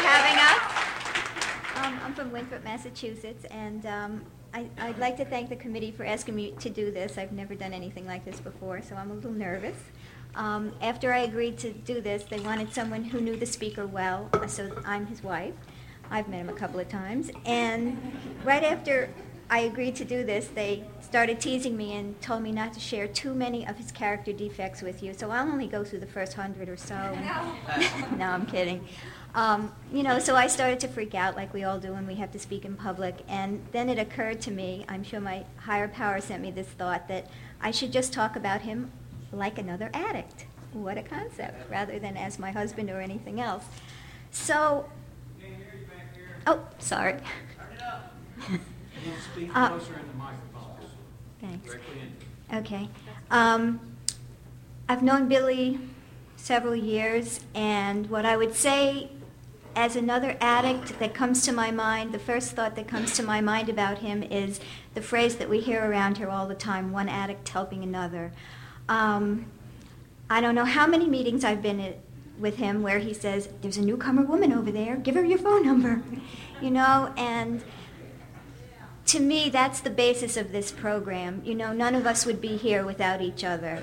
having us. I'm from Winthrop, Massachusetts, and I'd like to thank the committee for asking me to do this. I've never done anything like this before, so I'm a little nervous. After I agreed to do this, they wanted someone who knew the speaker well, so I'm his wife. I've met him a couple of times. And right after I agreed to do this, they started teasing me and told me not to share too many of his character defects with you, so I'll only go through the first 100 or so. No, I'm kidding. So I started to freak out like we all do when we have to speak in public, and then it occurred to me, I'm sure my higher power sent me this thought, that I should just talk about him like another addict. What a concept, rather than as my husband or anything else. So, oh, sorry. Turn it up. Speak closer in the microphone. Thanks. Directly in. Okay. I've known Billy several years, and what I would say as another addict that comes to my mind, the first thought that comes to my mind about him is the phrase that we hear around here all the time, one addict helping another. I don't know how many meetings I've been at with him where he says, there's a newcomer woman over there, give her your phone number, and to me, that's the basis of this program. None of us would be here without each other.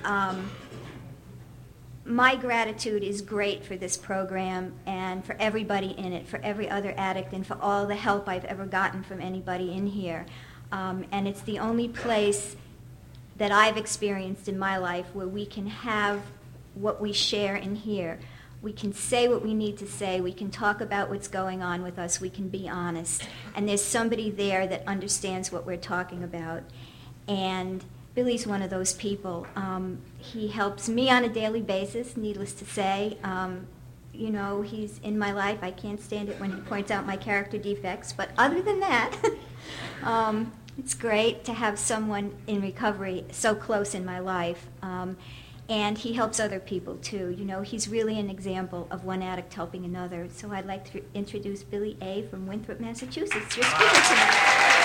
My gratitude is great for this program and for everybody in it, for every other addict, and for all the help I've ever gotten from anybody in here. And it's the only place that I've experienced in my life where we can have what we share in here. We can say what we need to say. We can talk about what's going on with us. We can be honest. And there's somebody there that understands what we're talking about. And Billy's one of those people. He helps me on a daily basis, needless to say. He's in my life. I can't stand it when he points out my character defects. But other than that, it's great to have someone in recovery so close in my life. And he helps other people, too. He's really an example of one addict helping another. So I'd like to introduce Billy A. from Winthrop, Massachusetts, your speaker tonight.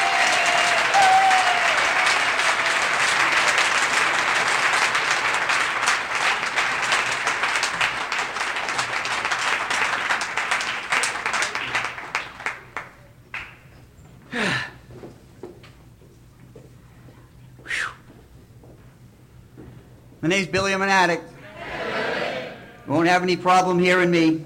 My name's Billy. I'm an addict. Won't have any problem hearing me.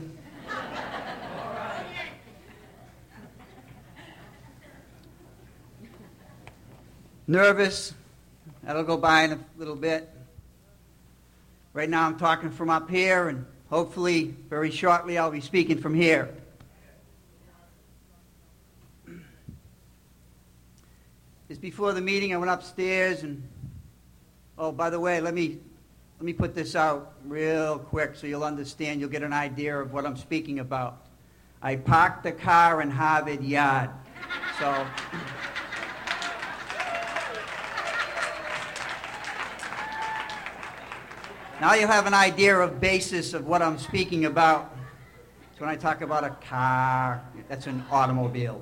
Nervous. That'll go by in a little bit. Right now I'm talking from up here, and hopefully very shortly I'll be speaking from here. Just before the meeting I went upstairs and oh, by the way, let me put this out real quick so you'll understand, you'll get an idea of what I'm speaking about. I parked the car in Harvard Yard. So now you'll have an idea of basis of what I'm speaking about. So when I talk about a car, that's an automobile.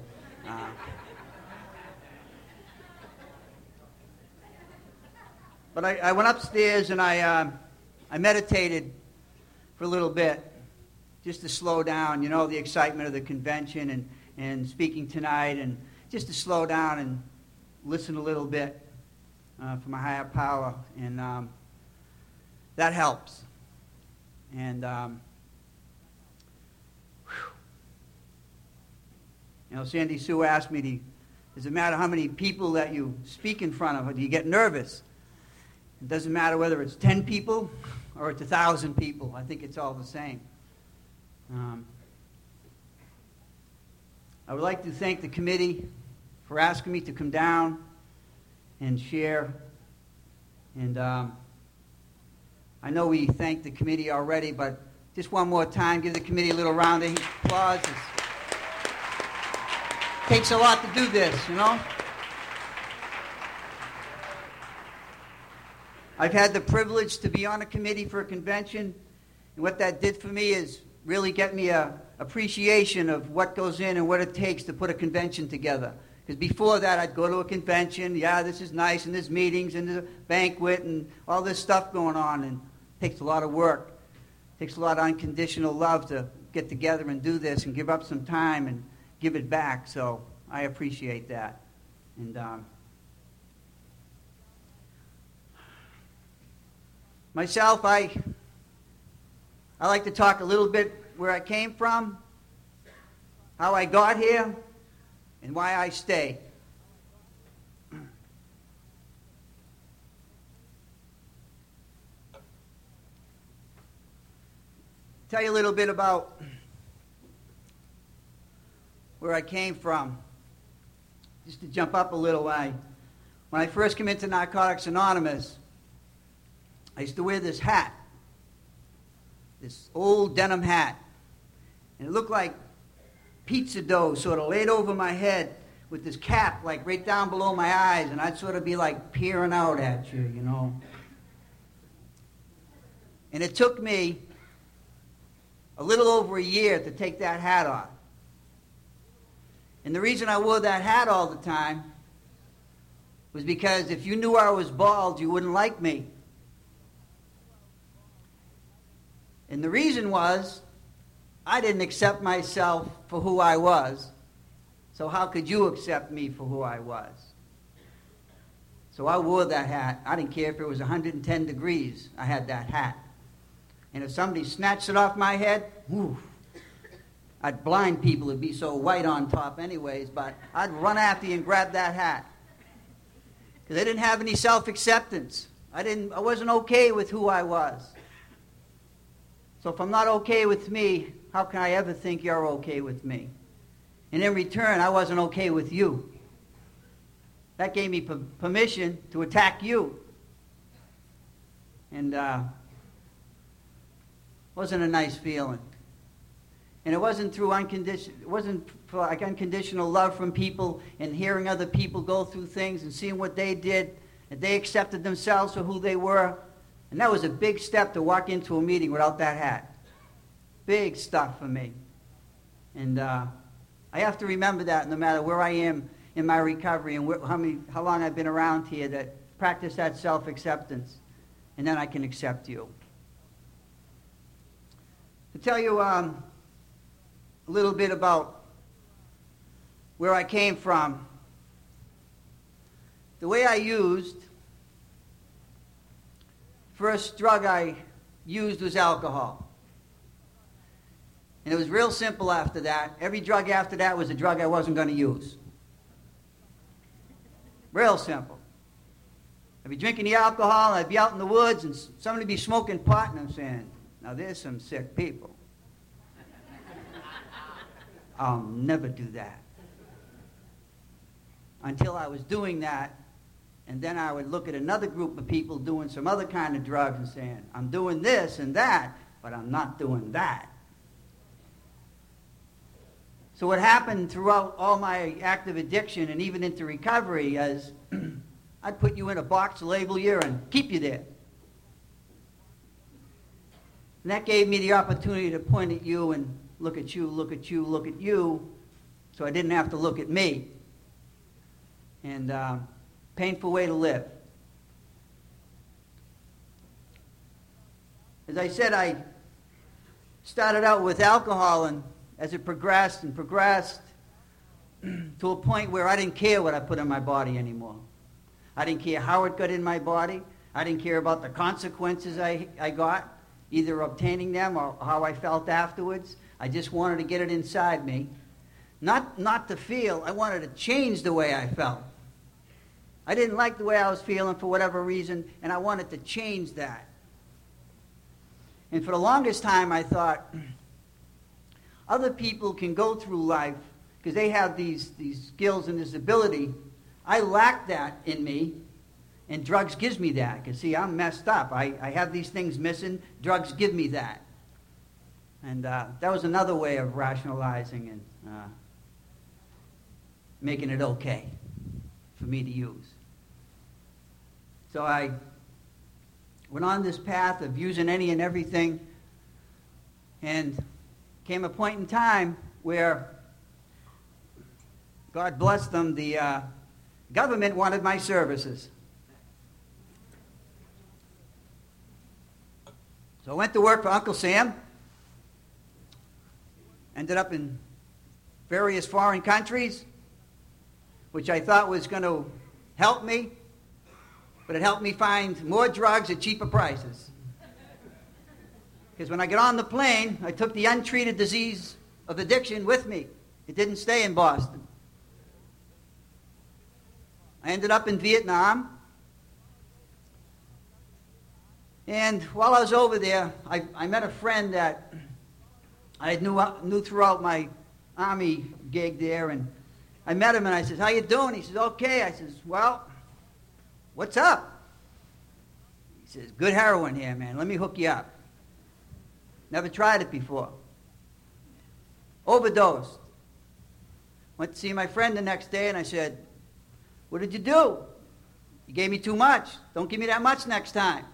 But I went upstairs and I meditated for a little bit, just to slow down, the excitement of the convention and speaking tonight, and just to slow down and listen a little bit for my higher power, and that helps. And Sandy Sue asked me, does it matter how many people that you speak in front of, or do you get nervous? It doesn't matter whether it's 10 people or it's 1,000 people. I think it's all the same. I would like to thank the committee for asking me to come down and share. And I know we thanked the committee already, but just one more time, give the committee a little round of applause. It takes a lot to do this, I've had the privilege to be on a committee for a convention, and what that did for me is really get me a appreciation of what goes in and what it takes to put a convention together. Because before that, I'd go to a convention, this is nice, and there's meetings, and there's a banquet, and all this stuff going on, and it takes a lot of work. It takes a lot of unconditional love to get together and do this and give up some time and give it back. So I appreciate that. And myself, I like to talk a little bit where I came from, how I got here, and why I stay. Tell you a little bit about where I came from. Just to jump up a little way. When I first came into Narcotics Anonymous, I used to wear this hat, this old denim hat. And it looked like pizza dough sort of laid over my head with this cap like right down below my eyes, and I'd sort of be like peering out at you, you know. And it took me a little over a year to take that hat off. And the reason I wore that hat all the time was because if you knew I was bald, you wouldn't like me. And the reason was I didn't accept myself for who I was. So how could you accept me for who I was? So I wore that hat. I didn't care if it was 110 degrees. I had that hat. And if somebody snatched it off my head, whew, I'd blind people. It'd be so white on top anyways, but I'd run after you and grab that hat. Because I didn't have any self-acceptance. I wasn't okay with who I was. So if I'm not okay with me, how can I ever think you're okay with me? And in return, I wasn't okay with you. That gave me permission to attack you. And wasn't a nice feeling. And it wasn't through unconditional love from people and hearing other people go through things and seeing what they did, and they accepted themselves for who they were. And that was a big step to walk into a meeting without that hat. Big stuff for me. And I have to remember that no matter where I am in my recovery and how long I've been around here, that practice that self-acceptance, and then I can accept you. To tell you a little bit about where I came from, the way I used, first drug I used was alcohol. And it was real simple after that. Every drug after that was a drug I wasn't going to use. Real simple. I'd be drinking the alcohol, and I'd be out in the woods, and somebody would be smoking pot, and I'm saying, now there's some sick people. I'll never do that. Until I was doing that, and then I would look at another group of people doing some other kind of drugs and saying, I'm doing this and that, but I'm not doing that. So what happened throughout all my active addiction and even into recovery is I'd put you in a box, label you, and keep you there. And that gave me the opportunity to point at you and look at you, look at you, look at you, so I didn't have to look at me. And painful way to live. As I said, I started out with alcohol, and as it progressed and progressed to a point where I didn't care what I put in my body anymore. I didn't care how it got in my body. I didn't care about the consequences I got, either obtaining them or how I felt afterwards. I just wanted to get it inside me. Not to feel, I wanted to change the way I felt. I didn't like the way I was feeling for whatever reason, and I wanted to change that. And for the longest time I thought, other people can go through life because they have these skills and this ability. I lack that in me, and drugs gives me that. Because, see, I'm messed up. I have these things missing. Drugs give me that. And that was another way of rationalizing and making it okay for me to use. So I went on this path of using any and everything, and came a point in time where, God bless them, the government wanted my services. So I went to work for Uncle Sam. Ended up in various foreign countries, which I thought was going to help me, but it helped me find more drugs at cheaper prices. Because when I got on the plane, I took the untreated disease of addiction with me. It didn't stay in Boston. I ended up in Vietnam. And while I was over there, I met a friend that I knew throughout my Army gig there. And I met him and I said, "How you doing?" He says, "Okay." I says, "Well, what's up?" He says, "Good heroin here, man. Let me hook you up." Never tried it before. Overdosed. Went to see my friend the next day and I said, "What did you do?" "You gave me too much. Don't give me that much next time."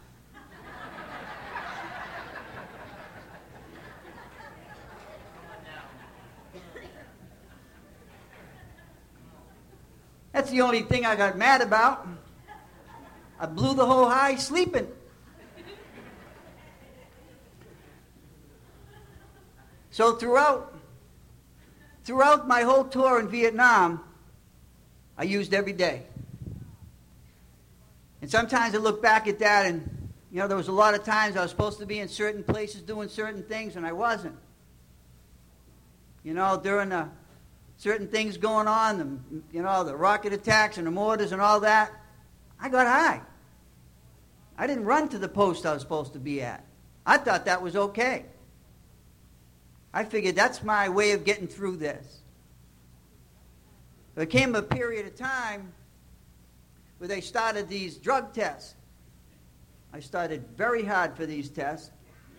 That's the only thing I got mad about. I blew the whole high sleeping. So throughout my whole tour in Vietnam, I used every day. And sometimes I look back at that and, there was a lot of times I was supposed to be in certain places doing certain things and I wasn't. During the certain things going on, the rocket attacks and the mortars and all that, I got high. I didn't run to the post I was supposed to be at. I thought that was okay. I figured that's my way of getting through this. There came a period of time where they started these drug tests. I started very hard for these tests.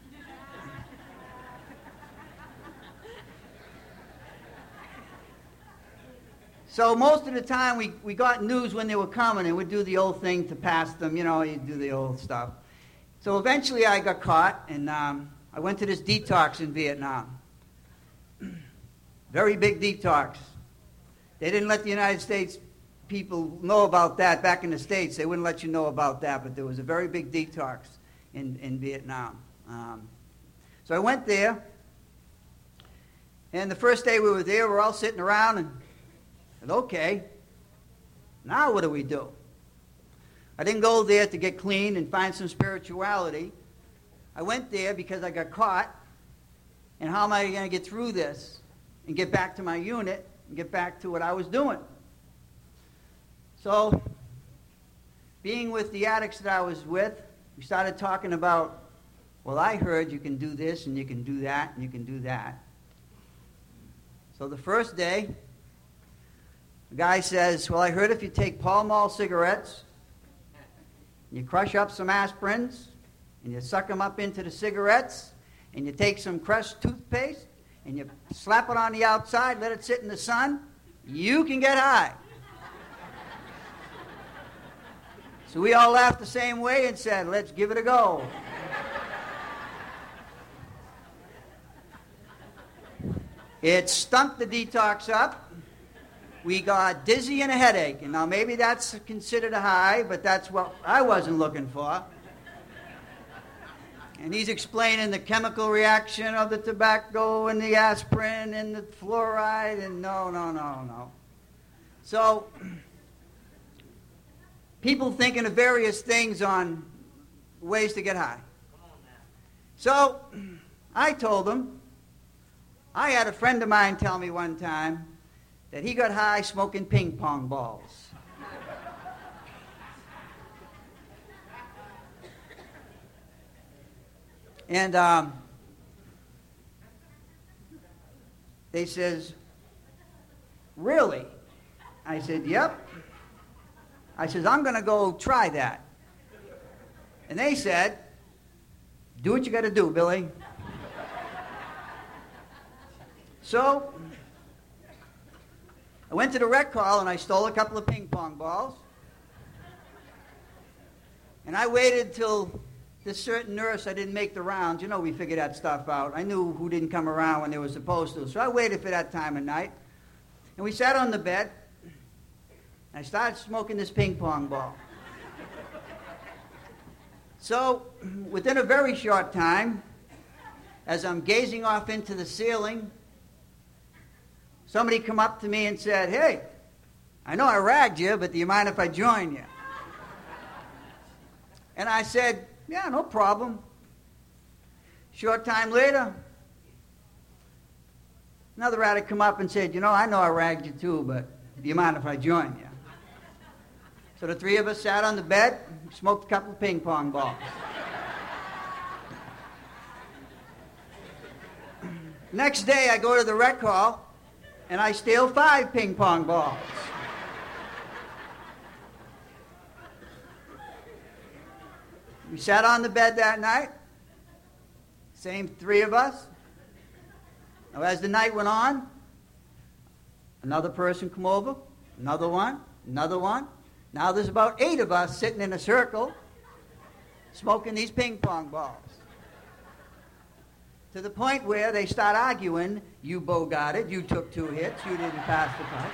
So most of the time we got news when they were coming and we'd do the old thing to pass them, you do the old stuff. So eventually I got caught and I went to this detox in Vietnam. Very big detox. They didn't let the United States people know about that back in the States. They wouldn't let you know about that, but there was a very big detox in Vietnam. So I went there, and the first day we were there, we were all sitting around and said, "Okay, now what do we do?" I didn't go there to get clean and find some spirituality. I went there because I got caught, and how am I going to get through this and get back to my unit and get back to what I was doing? So, being with the addicts that I was with, we started talking about, well, I heard you can do this and you can do that and you can do that. So the first day, the guy says, "Well, I heard if you take Pall Mall cigarettes, you crush up some aspirins, and you suck them up into the cigarettes, and you take some Crest toothpaste, and you slap it on the outside, let it sit in the sun, you can get high." So we all laughed the same way and said, "Let's give it a go." It stumped the detox up. We got dizzy and a headache. And now maybe that's considered a high, but that's what I wasn't looking for. And he's explaining the chemical reaction of the tobacco and the aspirin and the fluoride, and no. So, people thinking of various things on ways to get high. So, I told them, I had a friend of mine tell me one time that he got high smoking ping pong balls. And they says, "Really?" I said, "Yep." I says, "I'm going to go try that." And they said, "Do what you got to do, Billy." So I went to the rec hall and I stole a couple of ping pong balls. And I waited till this certain nurse, I didn't make the rounds. We figure that stuff out. I knew who didn't come around when they were supposed to. So I waited for that time of night. And we sat on the bed. And I started smoking this ping pong ball. So within a very short time, as I'm gazing off into the ceiling, somebody come up to me and said, "Hey, I know I ragged you, but do you mind if I join you?" And I said, "Yeah, no problem." Short time later, another addict come up and said, "I know I ragged you too, but do you mind if I join you?" So the three of us sat on the bed, smoked a couple of ping pong balls. Next day, I go to the rec hall, and I steal 5 ping pong balls. We sat on the bed that night, same 3 of us. Now, as the night went on, another person come over, another one. Now there's about 8 of us sitting in a circle, smoking these ping pong balls. To the point where they start arguing, "You bogarted, you took 2 hits, you didn't pass the pipe."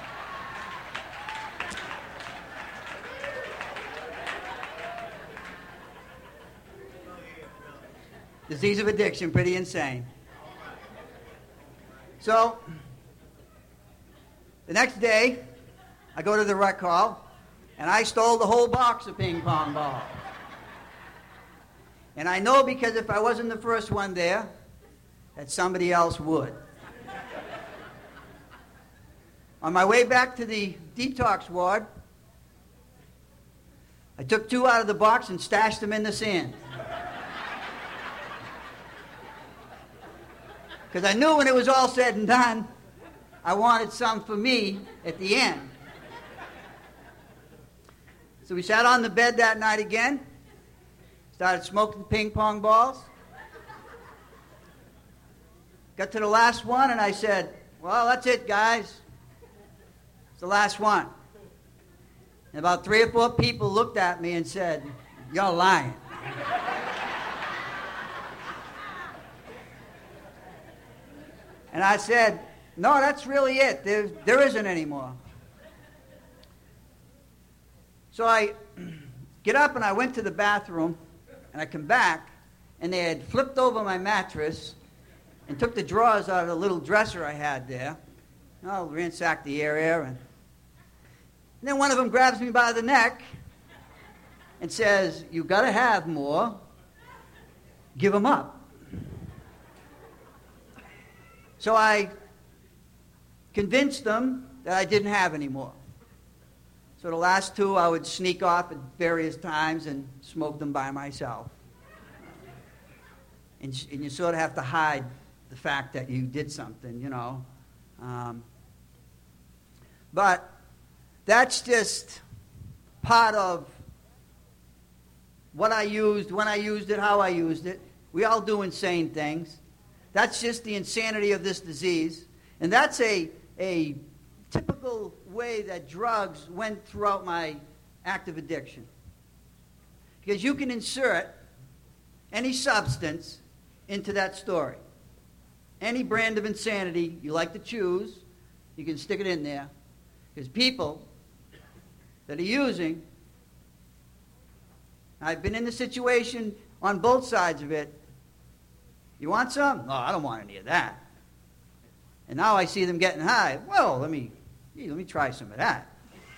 Disease of addiction, pretty insane. So, the next day, I go to the rec hall, and I stole the whole box of ping pong balls. And I know because if I wasn't the first one there, that somebody else would. On my way back to the detox ward, I took 2 out of the box and stashed them in the sand. Because I knew when it was all said and done, I wanted some for me at the end. So we sat on the bed that night again, started smoking ping pong balls. Got to the last one, and I said, "Well, that's it, guys. It's the last one." And about 3 or 4 people looked at me and said, "You're lying." And I said, "No, that's really it. There isn't any more." So I get up and I went to the bathroom, and I come back, and they had flipped over my mattress and took the drawers out of the little dresser I had there. I'll ransack the area, and then one of them grabs me by the neck and says, "You got to have more. Give them up." So I convinced them that I didn't have any more. So the last 2 I would sneak off at various times and smoke them by myself. And you sort of have to hide the fact that you did something, But that's just part of what I used, when I used it, how I used it. We all do insane things. That's just the insanity of this disease. And that's a typical way that drugs went throughout my active addiction. Because you can insert any substance into that story. Any brand of insanity you like to choose, you can stick it in there. Because people that are using, I've been in the situation on both sides of it. "You want some?" "No, I don't want any of that." And now I see them getting high. "Well, let me try some of that."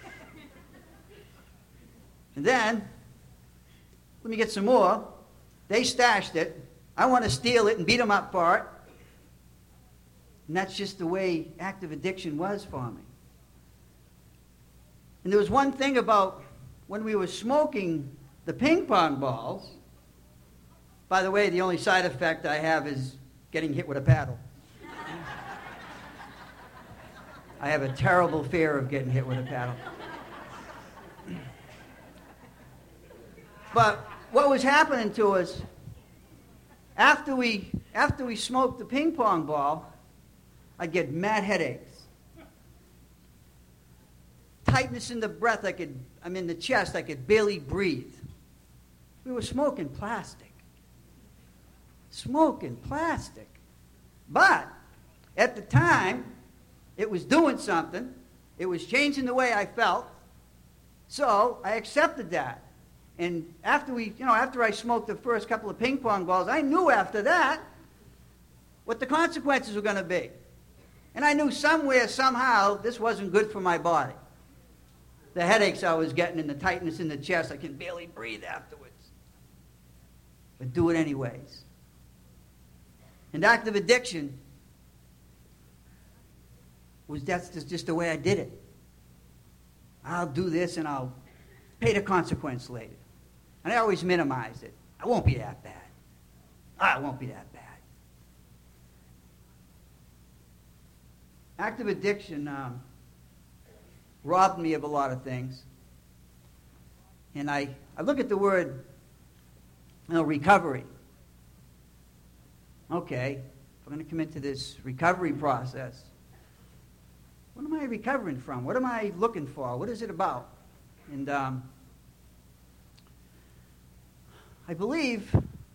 And then, "Let me get some more." They stashed it. I want to steal it and beat them up for it. And that's just the way active addiction was for me. And there was one thing about when we were smoking the ping pong balls. By the way, the only side effect I have is getting hit with a paddle. I have a terrible fear of getting hit with a paddle. But what was happening to us, after we smoked the ping pong ball, I'd get mad headaches. Tightness in the breath, in the chest, I could barely breathe. We were smoking plastic. But at the time, it was doing something. It was changing the way I felt. So I accepted that. And after I smoked the first couple of ping pong balls, I knew after that what the consequences were going to be. And I knew somewhere, somehow, this wasn't good for my body. The headaches I was getting and the tightness in the chest, I can barely breathe afterwards. But do it anyways. And active addiction that's just the way I did it. I'll do this and I'll pay the consequence later. And I always minimized it. I won't be that bad. It won't be that bad. Active addiction robbed me of a lot of things. And I look at the word, recovery. Okay, if I'm going to come into this recovery process, what am I recovering from? What am I looking for? What is it about? And I believe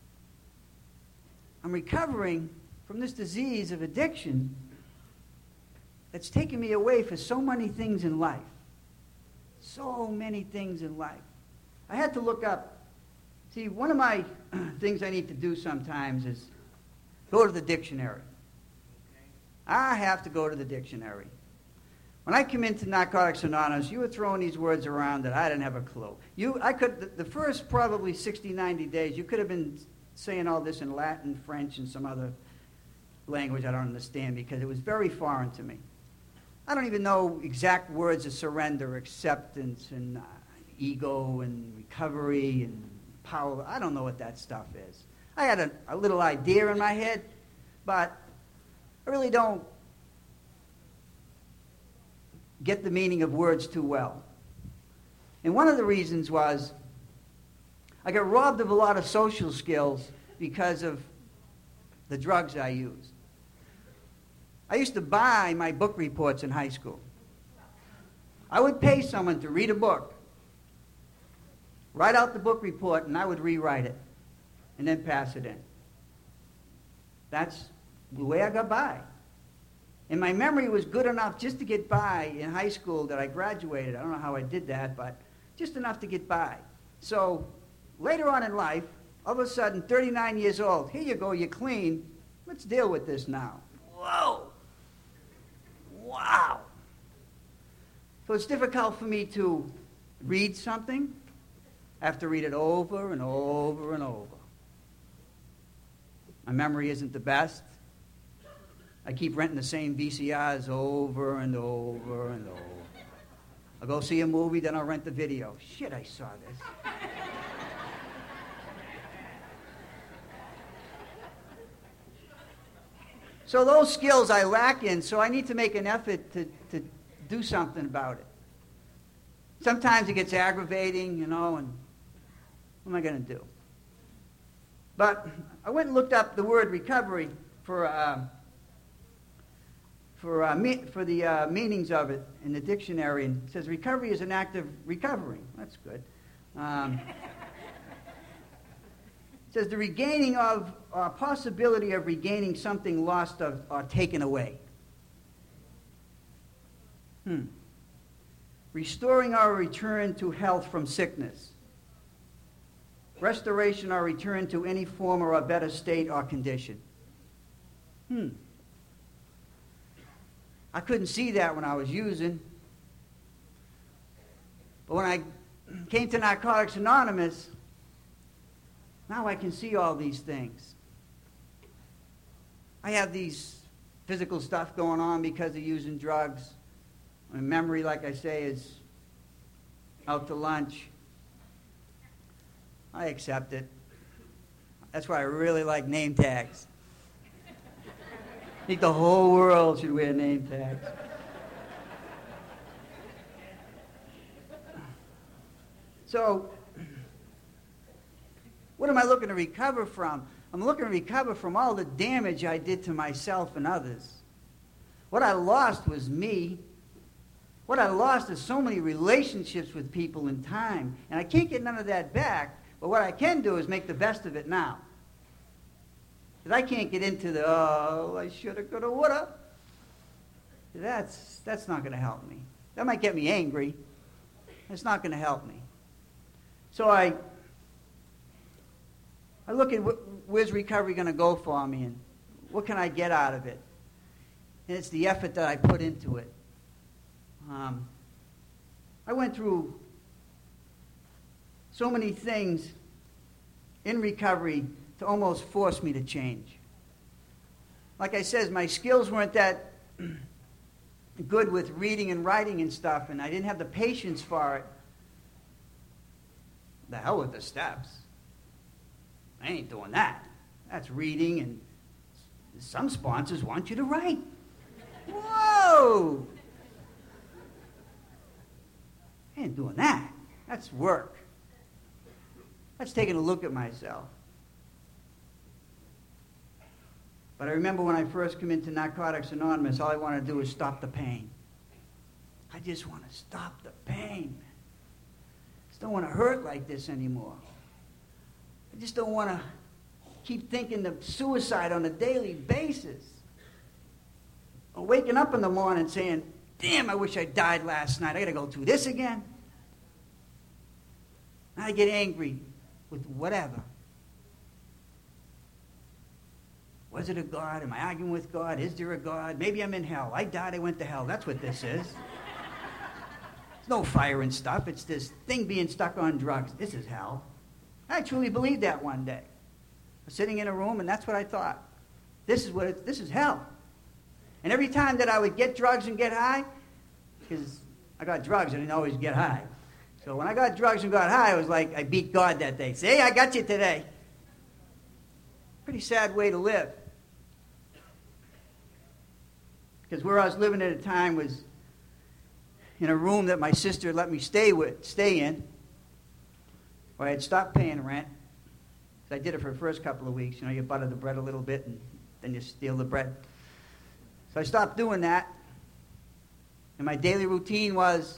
I'm recovering from this disease of addiction that's taken me away for so many things in life. So many things in life. I had to look up. See, one of my things I need to do sometimes is go to the dictionary. I have to go to the dictionary. When I come into Narcotics Anonymous, you were throwing these words around that I didn't have a clue. The first probably 60, 90 days, you could have been saying all this in Latin, French, and some other language I don't understand because it was very foreign to me. I don't even know exact words of surrender, acceptance, and ego, and recovery, and power. I don't know what that stuff is. I had a little idea in my head, but I really don't get the meaning of words too well. And one of the reasons was I got robbed of a lot of social skills because of the drugs I used. I used to buy my book reports in high school. I would pay someone to read a book, write out the book report, and I would rewrite it and then pass it in. That's the way I got by. And my memory was good enough just to get by in high school that I graduated. I don't know how I did that, but just enough to get by. So later on in life, all of a sudden, 39 years old, here you go, you're clean. Let's deal with this now. Whoa. Wow. So it's difficult for me to read something. I have to read it over and over and over. My memory isn't the best. I keep renting the same VCRs over and over and over. I'll go see a movie, then I'll rent the video. Shit, I saw this. So those skills I lack in, so I need to make an effort to do something about it. Sometimes it gets aggravating, and what am I going to do? But I went and looked up the word recovery for the meanings of it in the dictionary, and it says recovery is an act of recovering. That's good. It says the regaining of, possibility of regaining something lost or taken away. Restoring or return to health from sickness. Restoration or return to any former or better state or condition. I couldn't see that when I was using. But when I came to Narcotics Anonymous, now I can see all these things. I have these physical stuff going on because of using drugs. My memory, like I say, is out to lunch. I accept it. That's why I really like name tags. I think the whole world should wear name tags. So, what am I looking to recover from? I'm looking to recover from all the damage I did to myself and others. What I lost was me. What I lost is so many relationships with people in time. And I can't get none of that back, but what I can do is make the best of it now. Because I can't get into the, I shoulda, coulda, woulda. That's not going to help me. That might get me angry. It's not going to help me. So I look at where's recovery going to go for me and what can I get out of it. and it's the effort that I put into it. I went through so many things in recovery to almost force me to change. Like I said, my skills weren't that good with reading and writing and stuff, and I didn't have the patience for it. The hell with the steps. I ain't doing that. That's reading, and some sponsors want you to write. Whoa! I ain't doing that. That's work. That's taking a look at myself. But I remember when I first came into Narcotics Anonymous, all I wanted to do was stop the pain. I just want to stop the pain. I just don't want to hurt like this anymore. I just don't want to keep thinking of suicide on a daily basis. Or waking up in the morning saying, damn, I wish I died last night. I got to go through this again. And I get angry with whatever. Was it a God? Am I arguing with God? Is there a God? Maybe I'm in hell. I died, I went to hell. That's what this is. There's no fire and stuff. It's this thing being stuck on drugs. This is hell. I truly believed that one day. I was sitting in a room, and that's what I thought. This is hell. And every time that I would get drugs and get high, because I got drugs, I didn't always get high. So when I got drugs and got high, it was like I beat God that day. See, I got you today. Pretty sad way to live. Because where I was living at the time was in a room that my sister let me stay in, where I had stopped paying rent. So I did it for the first couple of weeks. You know, you butter the bread a little bit, and then you steal the bread. So I stopped doing that. And my daily routine was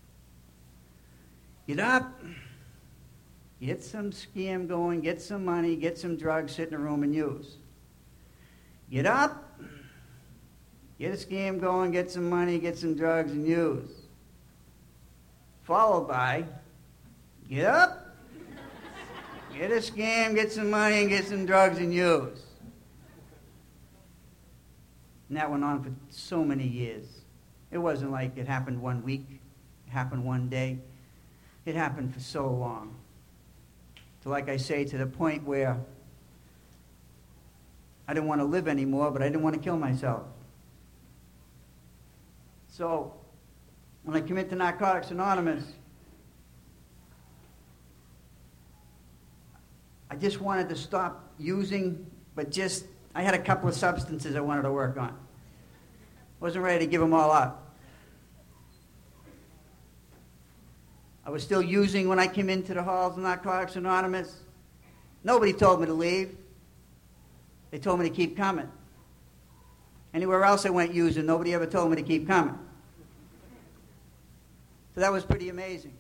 get up, get some scam going, get some money, get some drugs, sit in a room and use. Get up, get a scam going, get some money, get some drugs and use. Followed by get up, get a scam, get some money, and get some drugs and use. And that went on for so many years. It wasn't like it happened one week, it happened one day. It happened for so long. So like I say, to the point where I didn't want to live anymore, but I didn't want to kill myself. So when I came into Narcotics Anonymous, I just wanted to stop using, but I had a couple of substances I wanted to work on. Wasn't ready to give them all up. I was still using when I came into the halls of Narcotics Anonymous. Nobody told me to leave. They told me to keep coming. Anywhere else I went using, nobody ever told me to keep coming. So that was pretty amazing.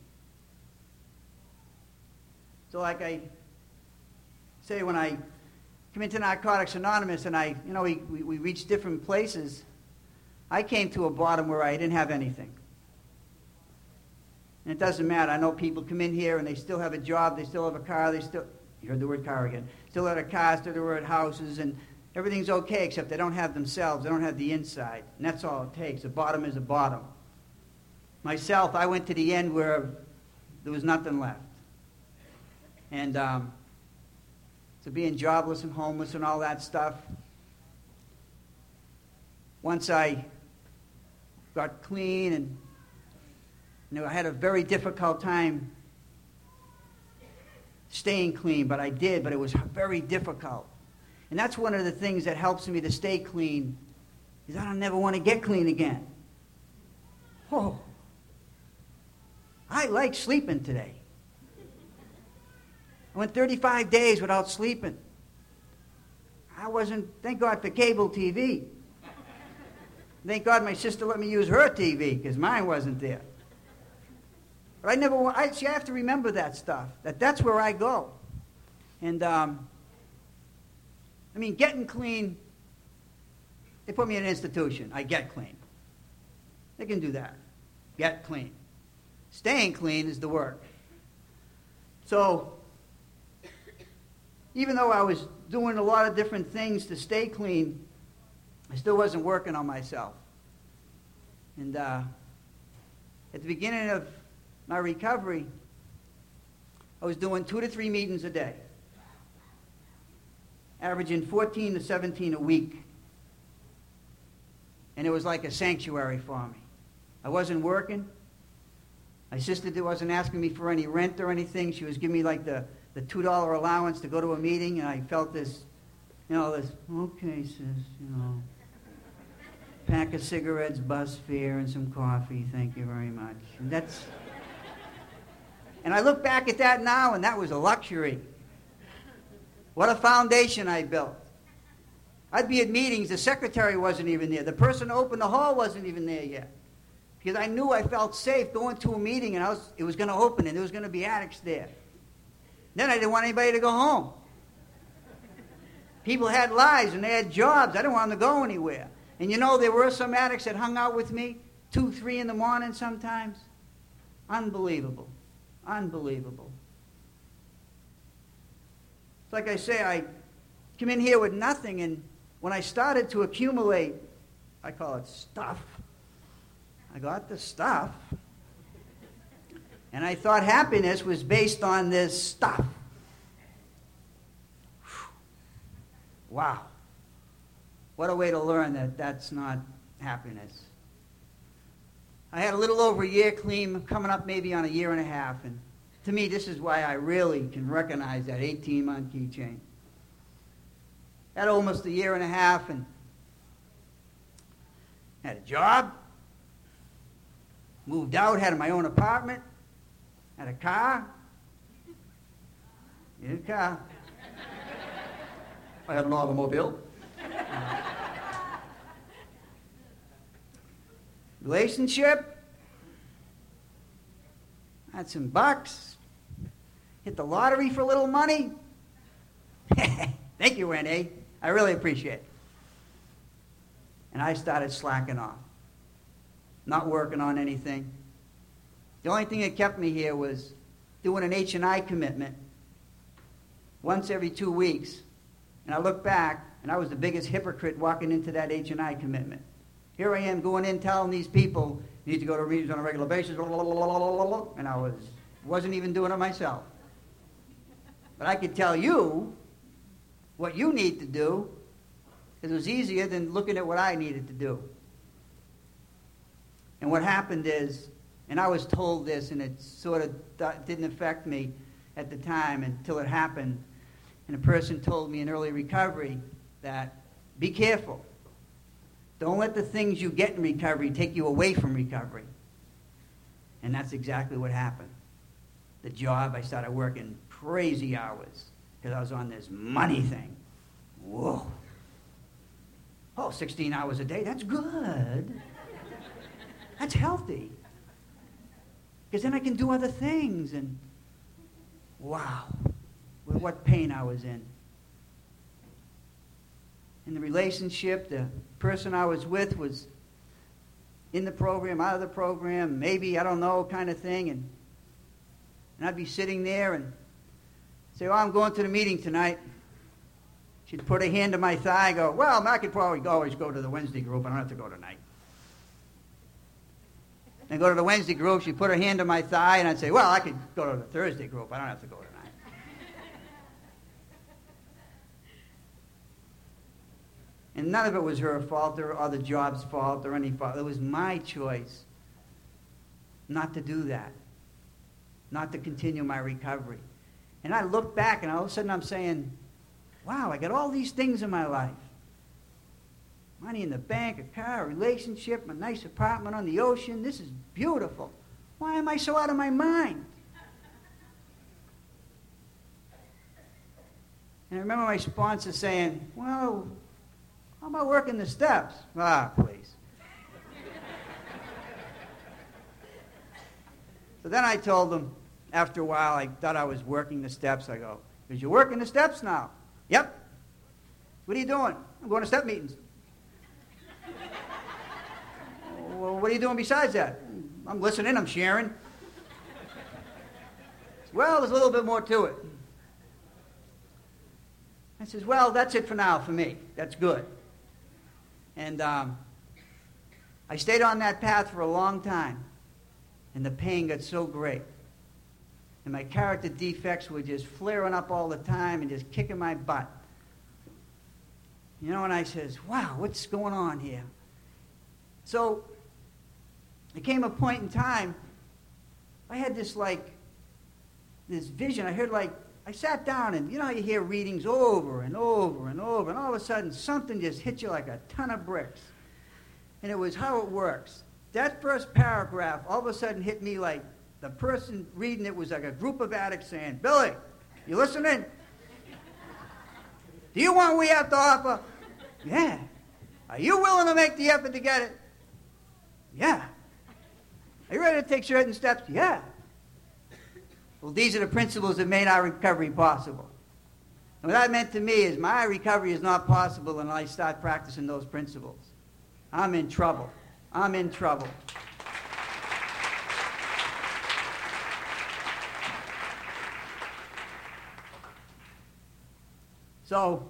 So like I say, when I come into Narcotics Anonymous and we reached different places, I came to a bottom where I didn't have anything. And it doesn't matter. I know people come in here and they still have a job, they still have a car, you heard the word car again, still have a car, still have the word houses, and everything's okay except they don't have themselves, they don't have the inside. And that's all it takes. A bottom is a bottom. Myself, I went to the end where there was nothing left. And so being jobless and homeless and all that stuff, once I got clean and I had a very difficult time staying clean, but I did, but it was very difficult. And that's one of the things that helps me to stay clean, is I don't never want to get clean again. Oh, I like sleeping today. I went 35 days without sleeping. Thank God for cable TV. Thank God my sister let me use her TV, because mine wasn't there. But I have to remember that stuff, that's where I go. And, getting clean, they put me in an institution. I get clean. They can do that. Get clean. Staying clean is the work. So, even though I was doing a lot of different things to stay clean, I still wasn't working on myself. And at the beginning of my recovery, I was doing 2 to 3 meetings a day, averaging 14 to 17 a week. And it was like a sanctuary for me. I wasn't working. My sister wasn't asking me for any rent or anything. She was giving me like the $2 allowance to go to a meeting, and I felt this, okay, sis, pack of cigarettes, bus fare, and some coffee. Thank you very much. And I look back at that now, and that was a luxury. What a foundation I built. I'd be at meetings, the secretary wasn't even there. The person who opened the hall wasn't even there yet. Because I knew I felt safe going to a meeting, and it was going to open, and there was going to be addicts there. Then I didn't want anybody to go home. People had lives, and they had jobs. I didn't want them to go anywhere. And there were some addicts that hung out with me 2, 3 in the morning sometimes. Unbelievable. Unbelievable. It's like I say, I come in here with nothing, and when I started to accumulate, I call it stuff. I got the stuff, and I thought happiness was based on this stuff. Wow. What a way to learn that that's not happiness. I had a little over a year clean, coming up maybe on a year and a half, and to me, this is why I really can recognize that 18-month keychain. Had almost a year and a half, and had a job, moved out, had my own apartment, had a car. Had a car. I had an automobile. Relationship. Had some bucks. Hit the lottery for a little money. Thank you, Renee. I really appreciate it. And I started slacking off. Not working on anything. The only thing that kept me here was doing an H&I commitment once every 2 weeks. And I look back, and I was the biggest hypocrite walking into that H&I commitment. Here I am going in telling these people, you need to go to meetings on a regular basis, and I wasn't even doing it myself. But I could tell you what you need to do, because it was easier than looking at what I needed to do. And what happened is, and I was told this, and it sort of didn't affect me at the time until it happened, and a person told me in early recovery that, be careful. Don't let the things you get in recovery take you away from recovery. And that's exactly what happened. The job, I started working crazy hours because I was on this money thing. Whoa. Oh, 16 hours a day, that's good. That's healthy. Because then I can do other things. And wow, with what pain I was in. In the relationship, the person I was with was in the program, out of the program, maybe, I don't know, kind of thing. And I'd be sitting there and say, oh, I'm going to the meeting tonight. She'd put her hand to my thigh and go, well, I could probably always go to the Wednesday group. I don't have to go tonight. And go to the Wednesday group. She'd put her hand to my thigh, and I'd say, well, I could go to the Thursday group. I don't have to go tonight. And none of it was her fault or the job's fault or any fault. It was my choice not to do that, not to continue my recovery. And I look back, and all of a sudden I'm saying, wow, I got all these things in my life. Money in the bank, a car, a relationship, a nice apartment on the ocean. This is beautiful. Why am I so out of my mind? And I remember my sponsor saying, well, how about working the steps? Ah, please. So then I told them, after a while, I thought I was working the steps. I go, because you're working the steps now. Yep. What are you doing? I'm going to step meetings. Well, what are you doing besides that? I'm listening, I'm sharing. Well, there's a little bit more to it. I says, well, that's it for now for me. That's good. And I stayed on that path for a long time. And the pain got so great. And my character defects were just flaring up all the time and just kicking my butt. You know, and I says, wow, what's going on here? So there came a point in time, I had this vision. I sat down and you know how you hear readings over and over and over, and all of a sudden something just hit you like a ton of bricks. And it was how it works. That first paragraph all of a sudden hit me like the person reading it was like a group of addicts saying, Billy, you listening? Do you want what we have to offer? Yeah. Are you willing to make the effort to get it? Yeah. Are you ready to take certain steps? Yeah. Well, these are the principles that made our recovery possible. And what that meant to me is my recovery is not possible until I start practicing those principles. I'm in trouble. I'm in trouble. So,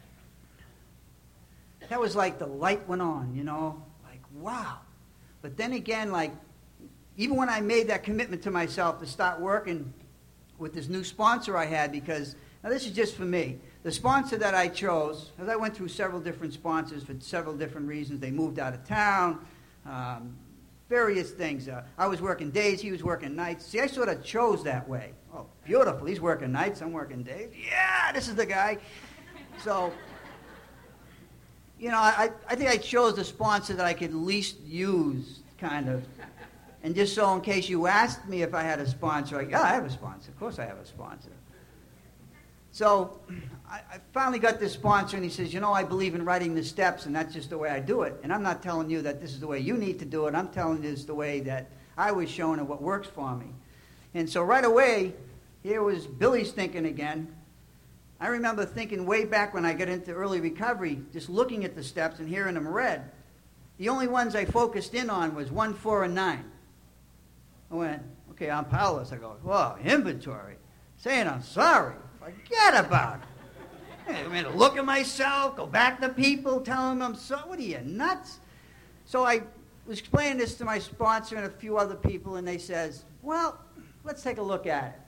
that was like the light went on, you know, like, wow. But then again, like, even when I made that commitment to myself to start working with this new sponsor I had, because, now this is just for me, the sponsor that I chose, as I went through several different sponsors for several different reasons, they moved out of town, various things. I was working days, he was working nights. See, I sort of chose that way. Oh, beautiful, he's working nights, I'm working days. Yeah, this is the guy. So, you know, I think I chose the sponsor that I could least use, kind of. And just so in case you asked me if I had a sponsor, I have a sponsor. Of course I have a sponsor. So I finally got this sponsor, and he says, you know, I believe in writing the steps, and that's just the way I do it. And I'm not telling you that this is the way you need to do it. I'm telling you this is the way that I was shown and what works for me. And so right away, here was Billy's thinking again. I remember thinking way back when I got into early recovery, just looking at the steps and hearing them read. The only ones I focused in on was 1, 4, and 9. I went, okay, I'm powerless. I go, whoa, inventory. Saying I'm sorry. Forget about it. Hey, I mean, look at myself, go back to people, tell them I'm sorry. What are you, nuts? So I was explaining this to my sponsor and a few other people, and they says, well, let's take a look at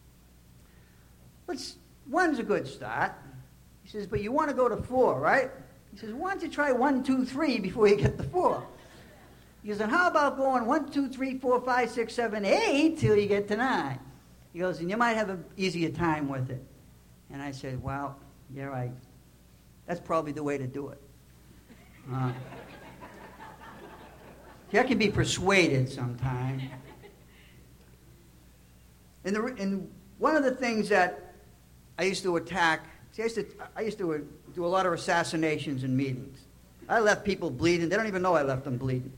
it. One's a good start. He says, but you want to go to 4, right? He says, why don't you try 1, 2, 3 before you get to 4? He goes, and how about going 1, 2, 3, 4, 5, 6, 7, 8 till you get to 9? He goes, and you might have an easier time with it. And I said, well, you're right. That's probably the way to do it. See, I can be persuaded sometimes. And one of the things that I used to attack, see, I used to do a lot of assassinations in meetings. I left people bleeding. They don't even know I left them bleeding.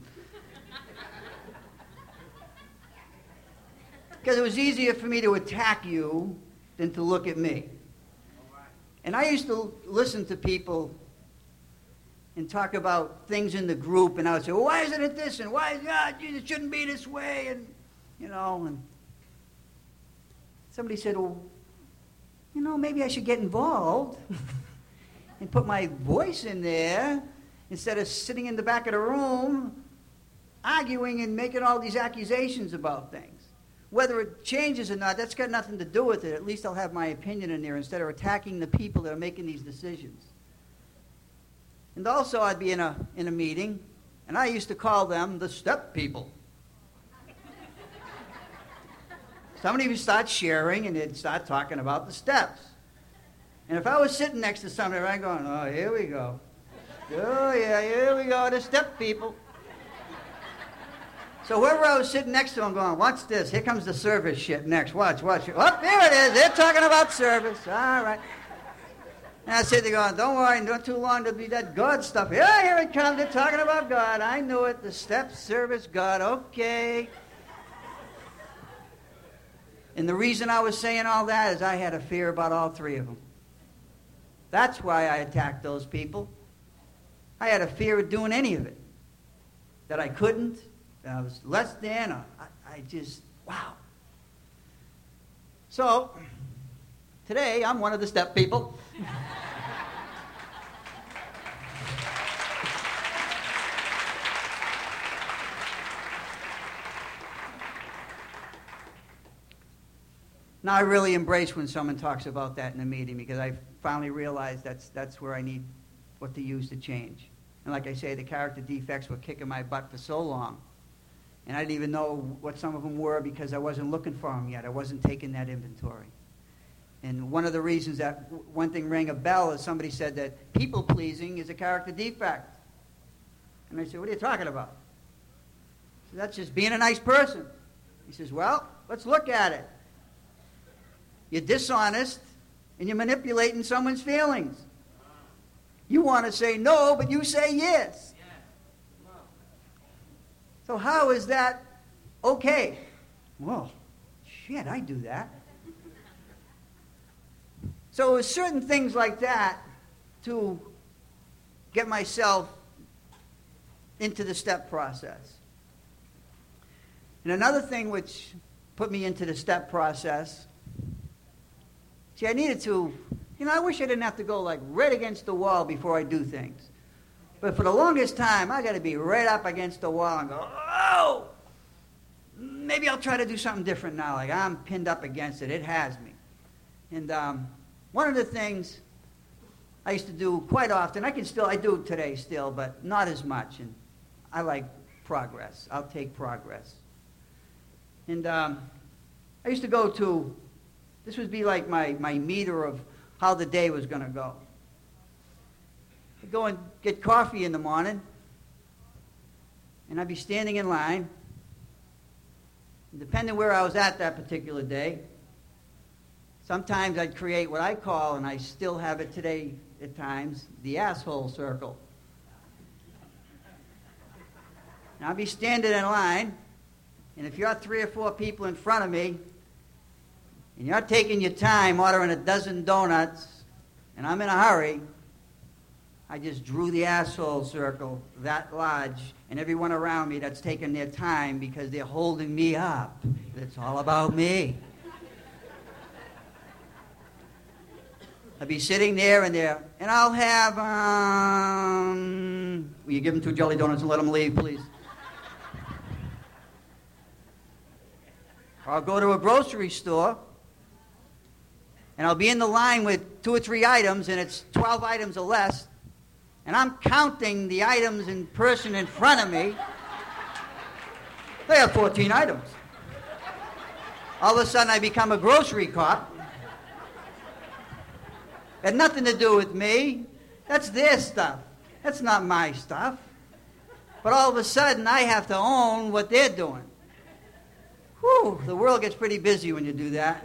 Because it was easier for me to attack you than to look at me. And I used to listen to people and talk about things in the group, and I would say, well, why isn't it this? And why it shouldn't be this way? And, you know, and somebody said, well, you know, maybe I should get involved and put my voice in there instead of sitting in the back of the room arguing and making all these accusations about things. Whether it changes or not, that's got nothing to do with it. At least I'll have my opinion in there instead of attacking the people that are making these decisions. And also I'd be in a meeting, and I used to call them the step people. Somebody would start sharing, and they'd start talking about the steps. And if I was sitting next to somebody, I'm going, oh, here we go. Oh, yeah, here we go, the step people. So whoever I was sitting next to, I'm going, watch this. Here comes the service shit next. Watch. Oh, there it is. They're talking about service. All right. And I said, they're going, don't worry, not too long to be that God stuff. Yeah, here it comes. They're talking about God. I knew it. The steps, service, God. Okay. And the reason I was saying all that is I had a fear about all three of them. That's why I attacked those people. I had a fear of doing any of it. That I couldn't. I was less than, I just, wow. So, today I'm one of the step people. Now I really embrace when someone talks about that in a meeting because I finally realized that's where I need what to use to change. And like I say, the character defects were kicking my butt for so long. And I didn't even know what some of them were because I wasn't looking for them yet. I wasn't taking that inventory. And one of the reasons that one thing rang a bell is somebody said that people-pleasing is a character defect. And I said, what are you talking about? So that's just being a nice person. He says, well, let's look at it. You're dishonest and you're manipulating someone's feelings. You want to say no, but you say yes. So how is that okay? Well, shit, I do that. So it was certain things like that to get myself into the step process. And another thing which put me into the step process, see, I needed to, I wish I didn't have to go like right against the wall before I do things. But for the longest time, I got to be right up against the wall and go, oh, maybe I'll try to do something different now. Like I'm pinned up against it. It has me. And one of the things I used to do quite often, I do it today still, but not as much. And I like progress. I'll take progress. And I used to go to, this would be like my meter of how the day was going to go. I'd go and get coffee in the morning, and I'd be standing in line. And depending where I was at that particular day, sometimes I'd create what I call, and I still have it today at times, the asshole circle. And I'd be standing in line, and if you're 3 or 4 people in front of me, and you're taking your time ordering a dozen donuts, and I'm in a hurry, I just drew the asshole circle that large, and everyone around me that's taking their time because they're holding me up. It's all about me. I'll be sitting there, and I'll have, will you give them 2 jelly donuts and let them leave, please? Or I'll go to a grocery store, and I'll be in the line with 2 or 3 items, and it's 12 items or less, and I'm counting the items in person in front of me. They have 14 items. All of a sudden, I become a grocery cop. Had nothing to do with me. That's their stuff. That's not my stuff. But all of a sudden, I have to own what they're doing. Whew, the world gets pretty busy when you do that.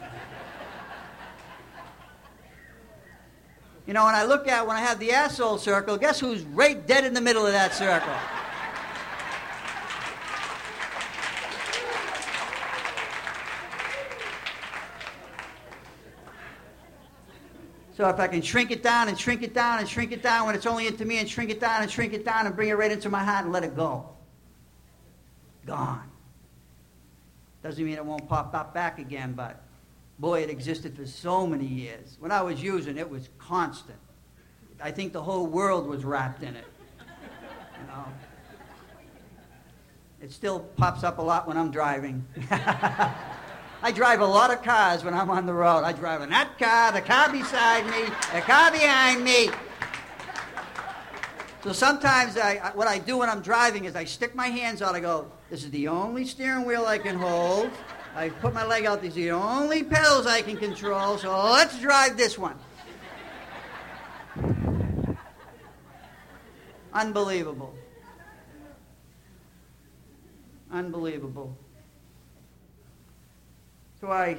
When I look at when I have the asshole circle, guess who's right dead in the middle of that circle? So if I can shrink it down and shrink it down and shrink it down when it's only into me and shrink it down and shrink it down and bring it right into my heart and let it go. Gone. Doesn't mean it won't pop up back again, but boy, it existed for so many years. When I was using it, it was constant. I think the whole world was wrapped in it. It still pops up a lot when I'm driving. I drive a lot of cars when I'm on the road. I drive in that car, the car beside me, the car behind me. So sometimes what I do when I'm driving is I stick my hands out. I go, this is the only steering wheel I can hold. I put my leg out. These are the only pedals I can control, so let's drive this one. Unbelievable. Unbelievable. So I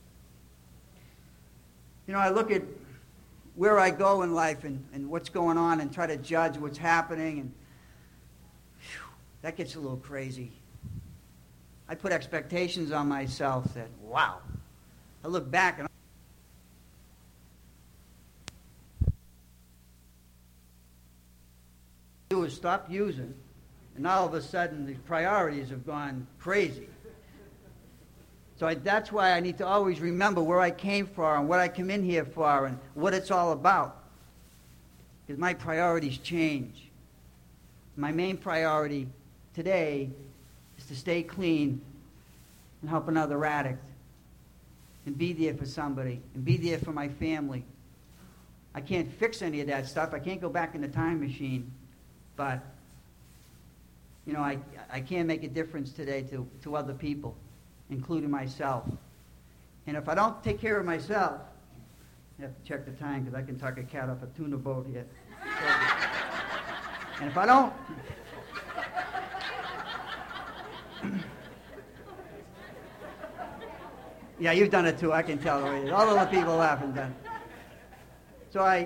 look at where I go in life and what's going on and try to judge what's happening, and that gets a little crazy. I put expectations on myself that, wow. I look back and I do is stop using, and all of a sudden the priorities have gone crazy. So that's why I need to always remember where I came from and what I come in here for and what it's all about. Because my priorities change. My main priority today is to stay clean and help another addict. and be there for somebody and be there for my family. I can't fix any of that stuff. I can't go back in the time machine. But, you know, I can make a difference today to other people, including myself. And if I don't take care of myself, I have to check the time because I can talk a cat off a tuna boat here. And if I don't... Yeah, you've done it too. I can tell already. All of the people laughing done it. So I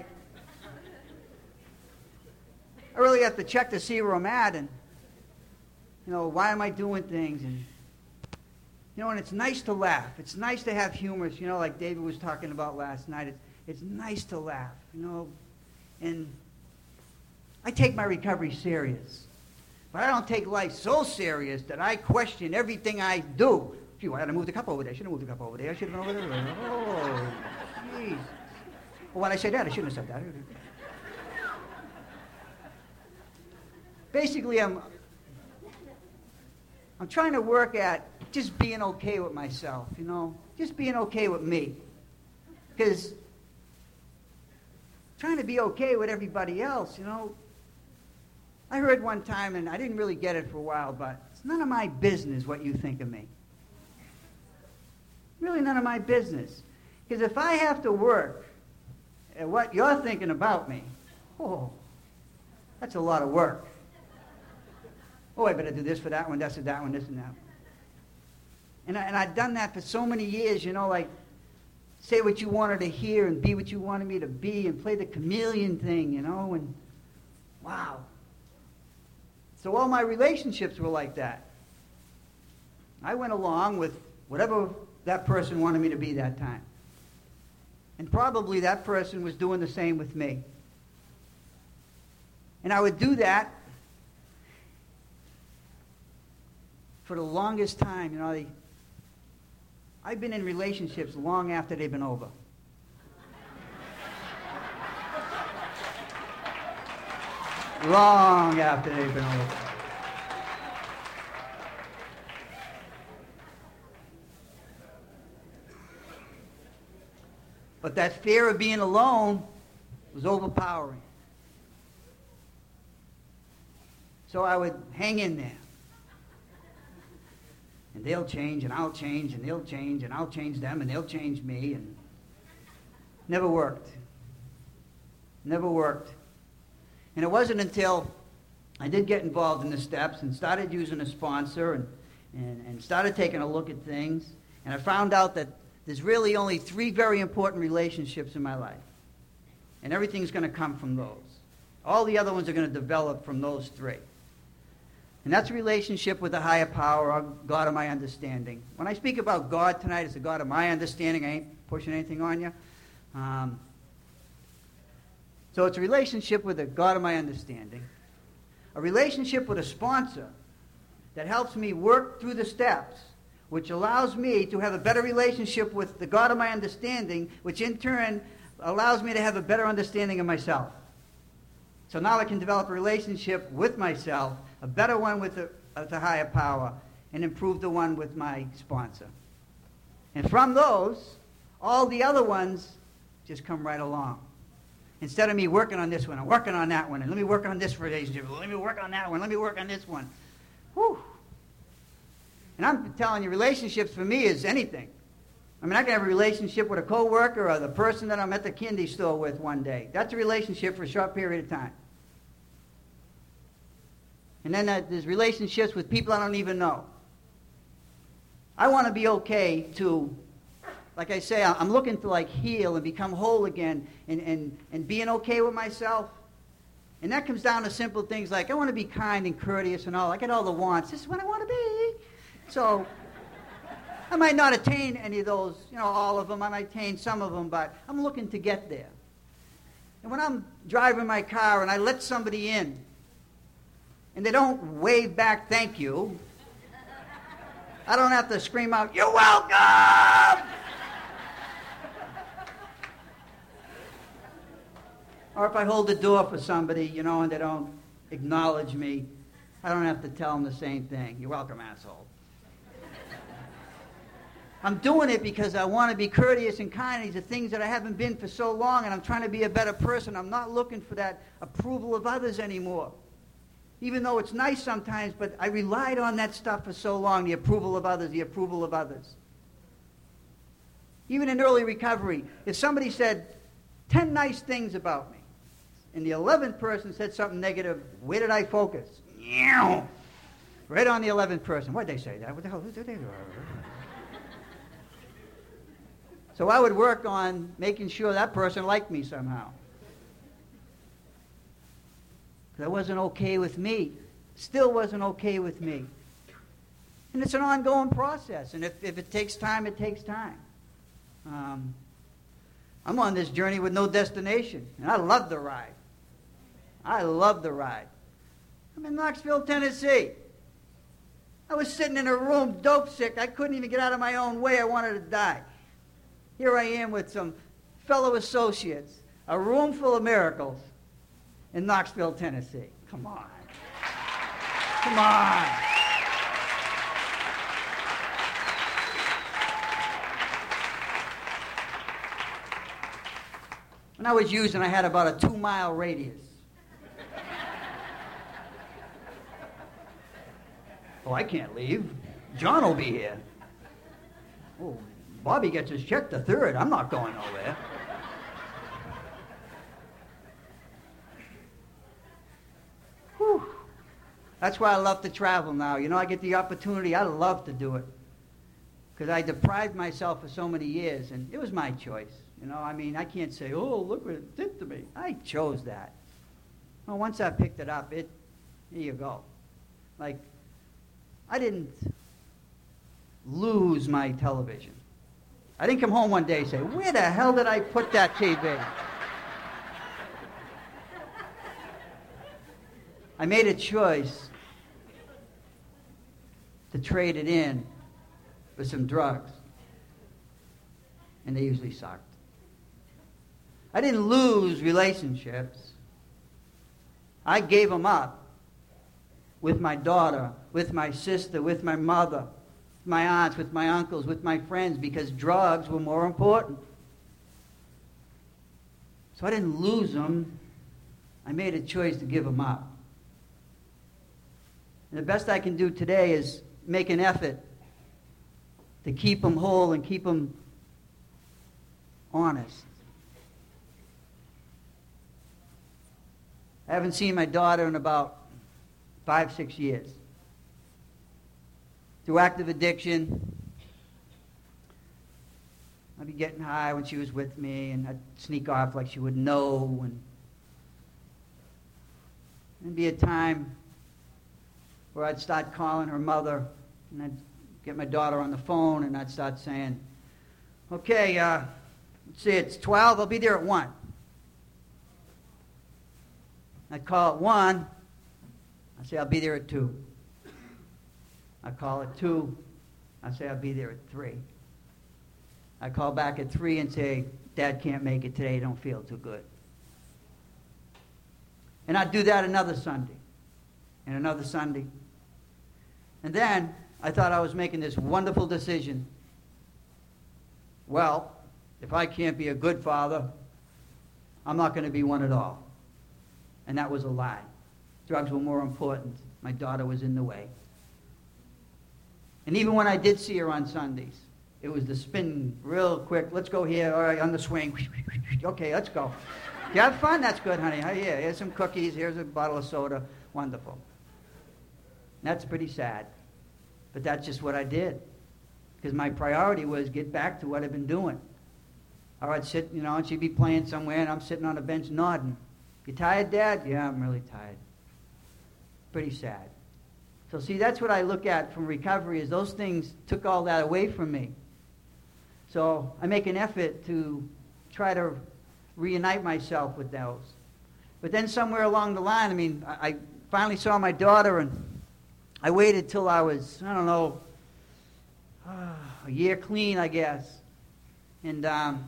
really have to check to see where I'm at and, you know, why am I doing things? And, you know, and it's nice to laugh. It's nice to have humor, you know, like David was talking about last night. It's nice to laugh, you know. And I take my recovery serious. But I don't take life so serious that I question everything I do. Phew, I had to move the cup over there. I should have moved the cup over there. I should have been over there. Oh, jeez. Well, when I said that, I shouldn't have said that. Basically, I'm trying to work at just being okay with myself, you know, just being okay with me. Because trying to be okay with everybody else, you know, I heard one time, and I didn't really get it for a while, but it's none of my business what you think of me. Really none of my business. Because if I have to work at what you're thinking about me, oh, that's a lot of work. Oh, I better do this for that one, that's for that one, this and that. And I've done that for so many years, you know, like say what you wanted to hear and be what you wanted me to be and play the chameleon thing, you know, and wow. So all my relationships were like that. I went along with whatever that person wanted me to be that time. And probably that person was doing the same with me. And I would do that for the longest time. You know, I've been in relationships long after they've been over. Long after they've been over. But that fear of being alone was overpowering. So I would hang in there. And they'll change, and I'll change, and they'll change, and I'll change them, and they'll change me, and never worked. Never worked. And it wasn't until I did get involved in the steps and started using a sponsor and started taking a look at things, and I found out that there's really only 3 very important relationships in my life. And everything's going to come from those. All the other ones are going to develop from those 3. And that's a relationship with a higher power, or God of my understanding. When I speak about God tonight, it's the God of my understanding. I ain't pushing anything on you. So it's a relationship with a God of my understanding. A relationship with a sponsor that helps me work through the steps, which allows me to have a better relationship with the God of my understanding, which in turn allows me to have a better understanding of myself. So now I can develop a relationship with myself, a better one with the higher power, and improve the one with my sponsor. And from those, all the other ones just come right along. Instead of me working on this one, I'm working on that one, and let me work on this relationship, let me work on that one, let me work on this one. Whew. And I'm telling you, relationships for me is anything. I mean, I can have a relationship with a coworker or the person that I'm at the candy store with one day. That's a relationship for a short period of time. And then there's relationships with people I don't even know. I want to be okay to, like I say, I'm looking to like heal and become whole again and being okay with myself. And that comes down to simple things like I want to be kind and courteous and all. I get all the wants. This is what I want to be. So I might not attain any of those, you know, all of them. I might attain some of them, but I'm looking to get there. And when I'm driving my car and I let somebody in and they don't wave back thank you, I don't have to scream out, "You're welcome!" Or if I hold the door for somebody, you know, and they don't acknowledge me, I don't have to tell them the same thing. "You're welcome, asshole." I'm doing it because I want to be courteous and kind. These are things that I haven't been for so long, and I'm trying to be a better person. I'm not looking for that approval of others anymore. Even though it's nice sometimes, but I relied on that stuff for so long, the approval of others, the approval of others. Even in early recovery, if somebody said 10 nice things about me, and the 11th person said something negative, where did I focus? Right on the 11th person. Why'd they say that? What the hell did they do? So I would work on making sure that person liked me somehow. That wasn't okay with me. Still wasn't okay with me. And it's an ongoing process. And if it takes time, it takes time. I'm on this journey with no destination. And I love the ride. I love the ride. I'm in Knoxville, Tennessee. I was sitting in a room, dope sick. I couldn't even get out of my own way. I wanted to die. Here I am with some fellow associates, a room full of miracles in Knoxville, Tennessee. Come on. Come on. When I was using, I had about a 2-mile radius. Oh, I can't leave. John will be here. Oh, Bobby gets his check the 3rd. I'm not going nowhere. Whew. That's why I love to travel now. You know, I get the opportunity. I love to do it. Because I deprived myself for so many years, and it was my choice. You know, I mean, I can't say, oh, look what it did to me. I chose that. Well, once I picked it up, here you go. Like, I didn't lose my television. I didn't come home one day and say, where the hell did I put that TV? I made a choice to trade it in for some drugs. And they usually sucked. I didn't lose relationships. I gave them up with my daughter, with my sister, with my mother, my aunts, with my uncles, with my friends, because drugs were more important. So I didn't lose them. I made a choice to give them up. And the best I can do today is make an effort to keep them whole and keep them honest. I haven't seen my daughter in about 5-6 years. Through active addiction, I'd be getting high when she was with me, and I'd sneak off like she would know. And there'd be a time where I'd start calling her mother, and I'd get my daughter on the phone, and I'd start saying, okay, let's see, it's 12, I'll be there at 1. I'd call at 1, I'd say, I'll be there at 2. I'd call at 2, I'd say, I'll be there at 3. I'd call back at 3 and say, Dad can't make it today, don't feel too good. And I'd do that another Sunday, and another Sunday. And then I thought I was making this wonderful decision. Well, if I can't be a good father, I'm not going to be one at all. And that was a lie. Drugs were more important. My daughter was in the way. And even when I did see her on Sundays, it was the spin real quick. Let's go here. All right, on the swing. Okay, let's go. You have fun? That's good, honey. Oh, yeah, here's some cookies. Here's a bottle of soda. Wonderful. And that's pretty sad. But that's just what I did. Because my priority was get back to what I've been doing. Or I'd sit, and she'd be playing somewhere, and I'm sitting on a bench nodding. You tired, Dad? Yeah, I'm really tired. Pretty sad. So see, that's what I look at from recovery, is those things took all that away from me. So I make an effort to try to reunite myself with those. But then somewhere along the line, I finally saw my daughter, and I waited till I was, a year clean, I guess. And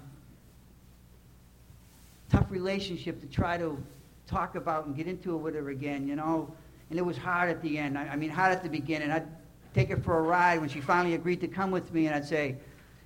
tough relationship to try to talk about and get into it with her again, And it was hard at the end. Hard at the beginning. I'd take her for a ride when she finally agreed to come with me, and I'd say,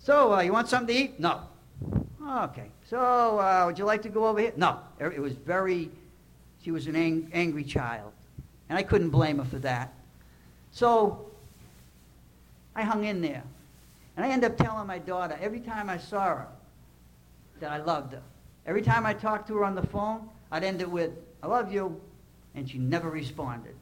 So, you want something to eat? No. Okay. So, would you like to go over here? No. It was she was an angry child. And I couldn't blame her for that. So, I hung in there. And I ended up telling my daughter every time I saw her that I loved her. Every time I talked to her on the phone, I'd end it with, I love you, and she never responded.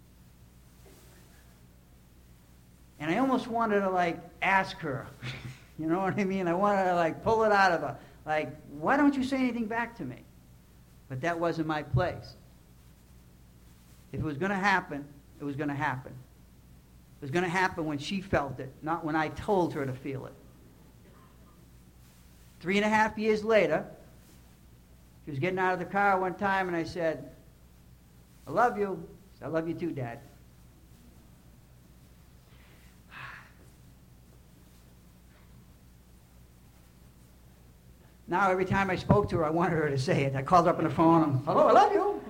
And I almost wanted to, ask her, you know what I mean? I wanted to, pull it out of her. Why don't you say anything back to me? But that wasn't my place. If it was going to happen, it was going to happen. It was going to happen when she felt it, not when I told her to feel it. 3.5 years later, she was getting out of the car one time, and I said, I love you. She said, I love you too, Dad. Now, every time I spoke to her, I wanted her to say it. I called her up on the phone. Hello, I love you.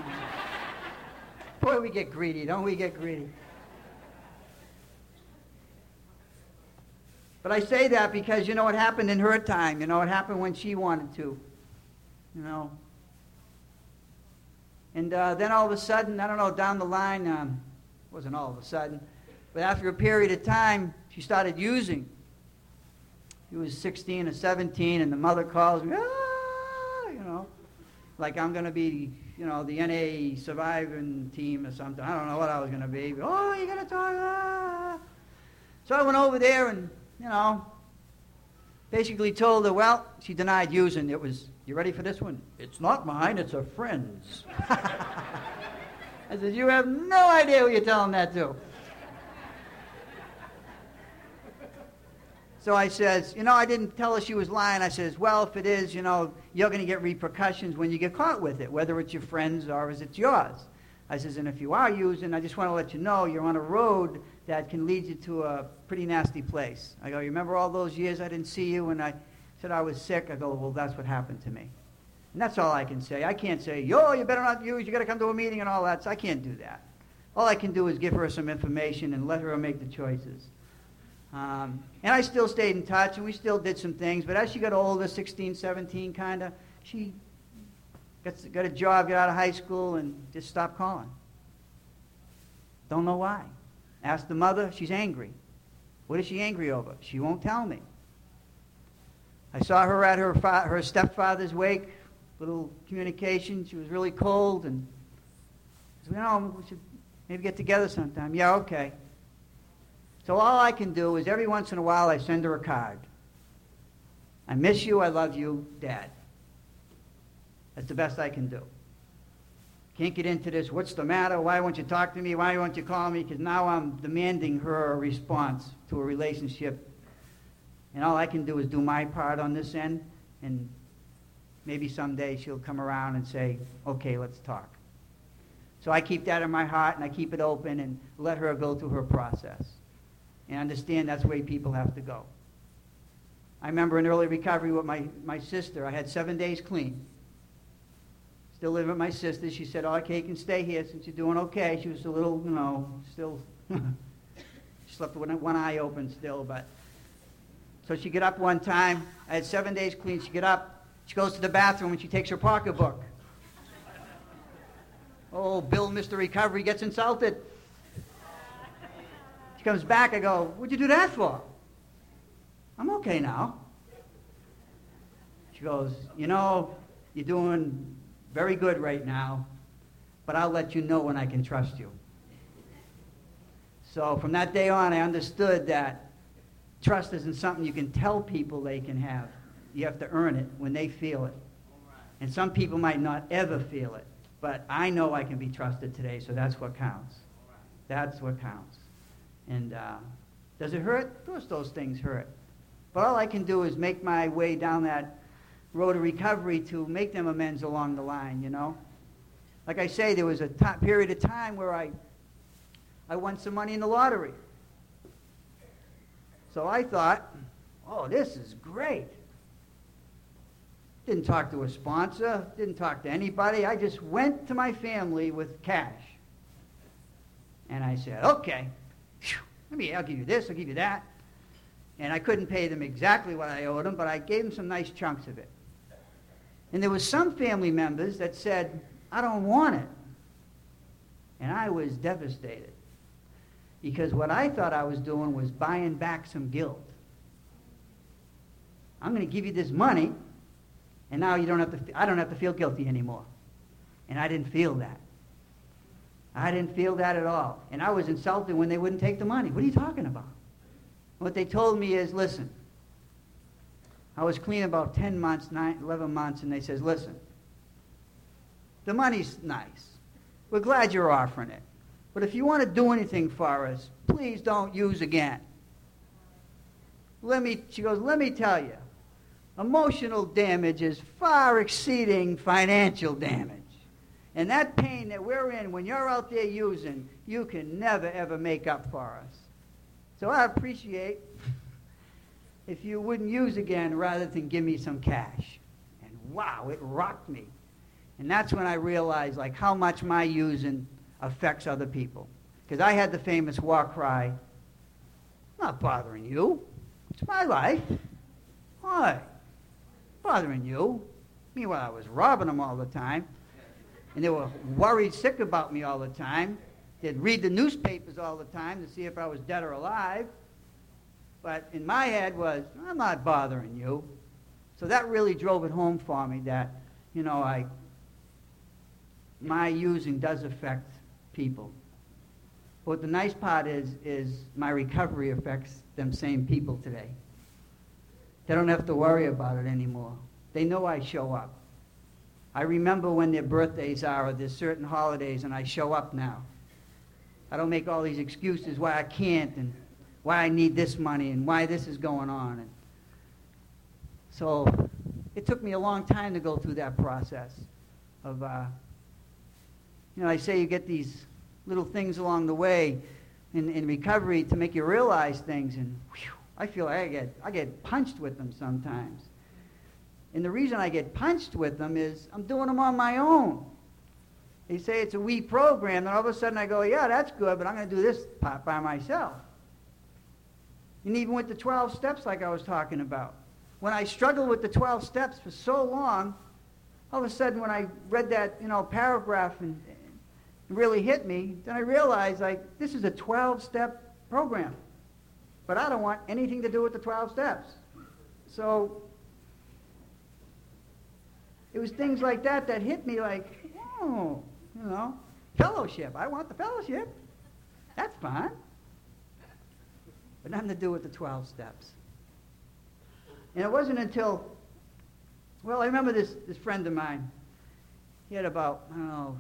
Boy, we get greedy, don't we get greedy? But I say that because, you know, it happened in her time. You know, it happened when she wanted to. You know. And then all of a sudden, I don't know, down the line, it wasn't all of a sudden, but after a period of time, she started using. She was 16 or 17, and the mother calls me, you know, like I'm going to be, you know, the NA surviving team or something. I don't know what I was going to be. But, you're going to talk. So I went over there and, you know, basically told her, well, she denied using. It was, you ready for this one? It's not mine, it's a friend's. I said, you have no idea who you're telling that to. So I says, you know, I didn't tell her she was lying. I says, well, if it is, you know, you're going to get repercussions when you get caught with it, whether it's your friend's or is it's yours. I says, and if you are using, I just want to let you know you're on a road that can lead you to a pretty nasty place. I go, you remember all those years I didn't see you and I said I was sick? I go, well, that's what happened to me. And that's all I can say. I can't say, you better not use, you got to come to a meeting and all that. So I can't do that. All I can do is give her some information and let her make the choices. And I still stayed in touch, and we still did some things. But as she got older, 16, 17 kind of, she got a job, got out of high school, and just stopped calling. Don't know why. Asked the mother, she's angry. What is she angry over? She won't tell me. I saw her at her stepfather's wake, little communication. She was really cold, and I said, you know, we should maybe get together sometime. Yeah, okay. So all I can do is every once in a while I send her a card. I miss you, I love you, Dad. That's the best I can do. Can't get into this, what's the matter, why won't you talk to me, why won't you call me, because now I'm demanding her a response to a relationship. And all I can do is do my part on this end, and maybe someday she'll come around and say, okay, let's talk. So I keep that in my heart, and I keep it open and let her go through her process. And understand that's the way people have to go. I remember in early recovery with my sister, I had 7 days clean. Still living with my sister. She said, okay, you can stay here since you're doing okay. She was a little, you know, still, she slept with one eye open still. But so she get up one time. I had 7 days clean. She get up. She goes to the bathroom and she takes her pocketbook. Oh, Bill, Mr. Recovery, gets insulted. She comes back, I go, what'd you do that for? I'm okay now. She goes, you know, you're doing very good right now, but I'll let you know when I can trust you. So from that day on, I understood that trust isn't something you can tell people they can have. You have to earn it when they feel it. And some people might not ever feel it, but I know I can be trusted today, so that's what counts. That's what counts. And does it hurt? Of course those things hurt. But all I can do is make my way down that road of recovery to make them amends along the line, you know. Like I say, there was a period of time where I won some money in the lottery. So I thought, oh, this is great. Didn't talk to a sponsor, didn't talk to anybody. I just went to my family with cash. And I said, okay. I'll give you this, I'll give you that. And I couldn't pay them exactly what I owed them, but I gave them some nice chunks of it. And there was some family members that said, I don't want it. And I was devastated. Because what I thought I was doing was buying back some guilt. I'm going to give you this money, and now I don't have to feel guilty anymore. And I didn't feel that. I didn't feel that at all. And I was insulted when they wouldn't take the money. What are you talking about? What they told me is, listen, I was clean about 10 months, 11 months, and they says, listen, the money's nice. We're glad you're offering it. But if you want to do anything for us, please don't use again. She goes, let me tell you, emotional damage is far exceeding financial damage. And that pain that we're in when you're out there using, you can never, ever make up for us. So I appreciate if you wouldn't use again rather than give me some cash. And wow, it rocked me. And that's when I realized like how much my using affects other people. Because I had the famous war cry, I'm not bothering you. It's my life. Why? Bothering you. Meanwhile, I was robbing them all the time. And they were worried sick about me all the time. They'd read the newspapers all the time to see if I was dead or alive. But in my head was, I'm not bothering you. So that really drove it home for me that, my using does affect people. But the nice part is my recovery affects them same people today. They don't have to worry about it anymore. They know I show up. I remember when their birthdays are or there's certain holidays and I show up now. I don't make all these excuses why I can't and why I need this money and why this is going on. And so it took me a long time to go through that process of, I say you get these little things along the way in recovery to make you realize things, and whew, I feel like I get punched with them sometimes. And the reason I get punched with them is I'm doing them on my own. They say it's a we program, and all of a sudden I go, yeah, that's good, but I'm going to do this part by myself. And even with the 12 steps like I was talking about, when I struggled with the 12 steps for so long, all of a sudden when I read that, paragraph and it really hit me, then I realized, this is a 12-step program. But I don't want anything to do with the 12 steps. So it was things like that hit me like, fellowship. I want the fellowship. That's fine. But nothing to do with the 12 steps. And it wasn't until, I remember this friend of mine. He had about,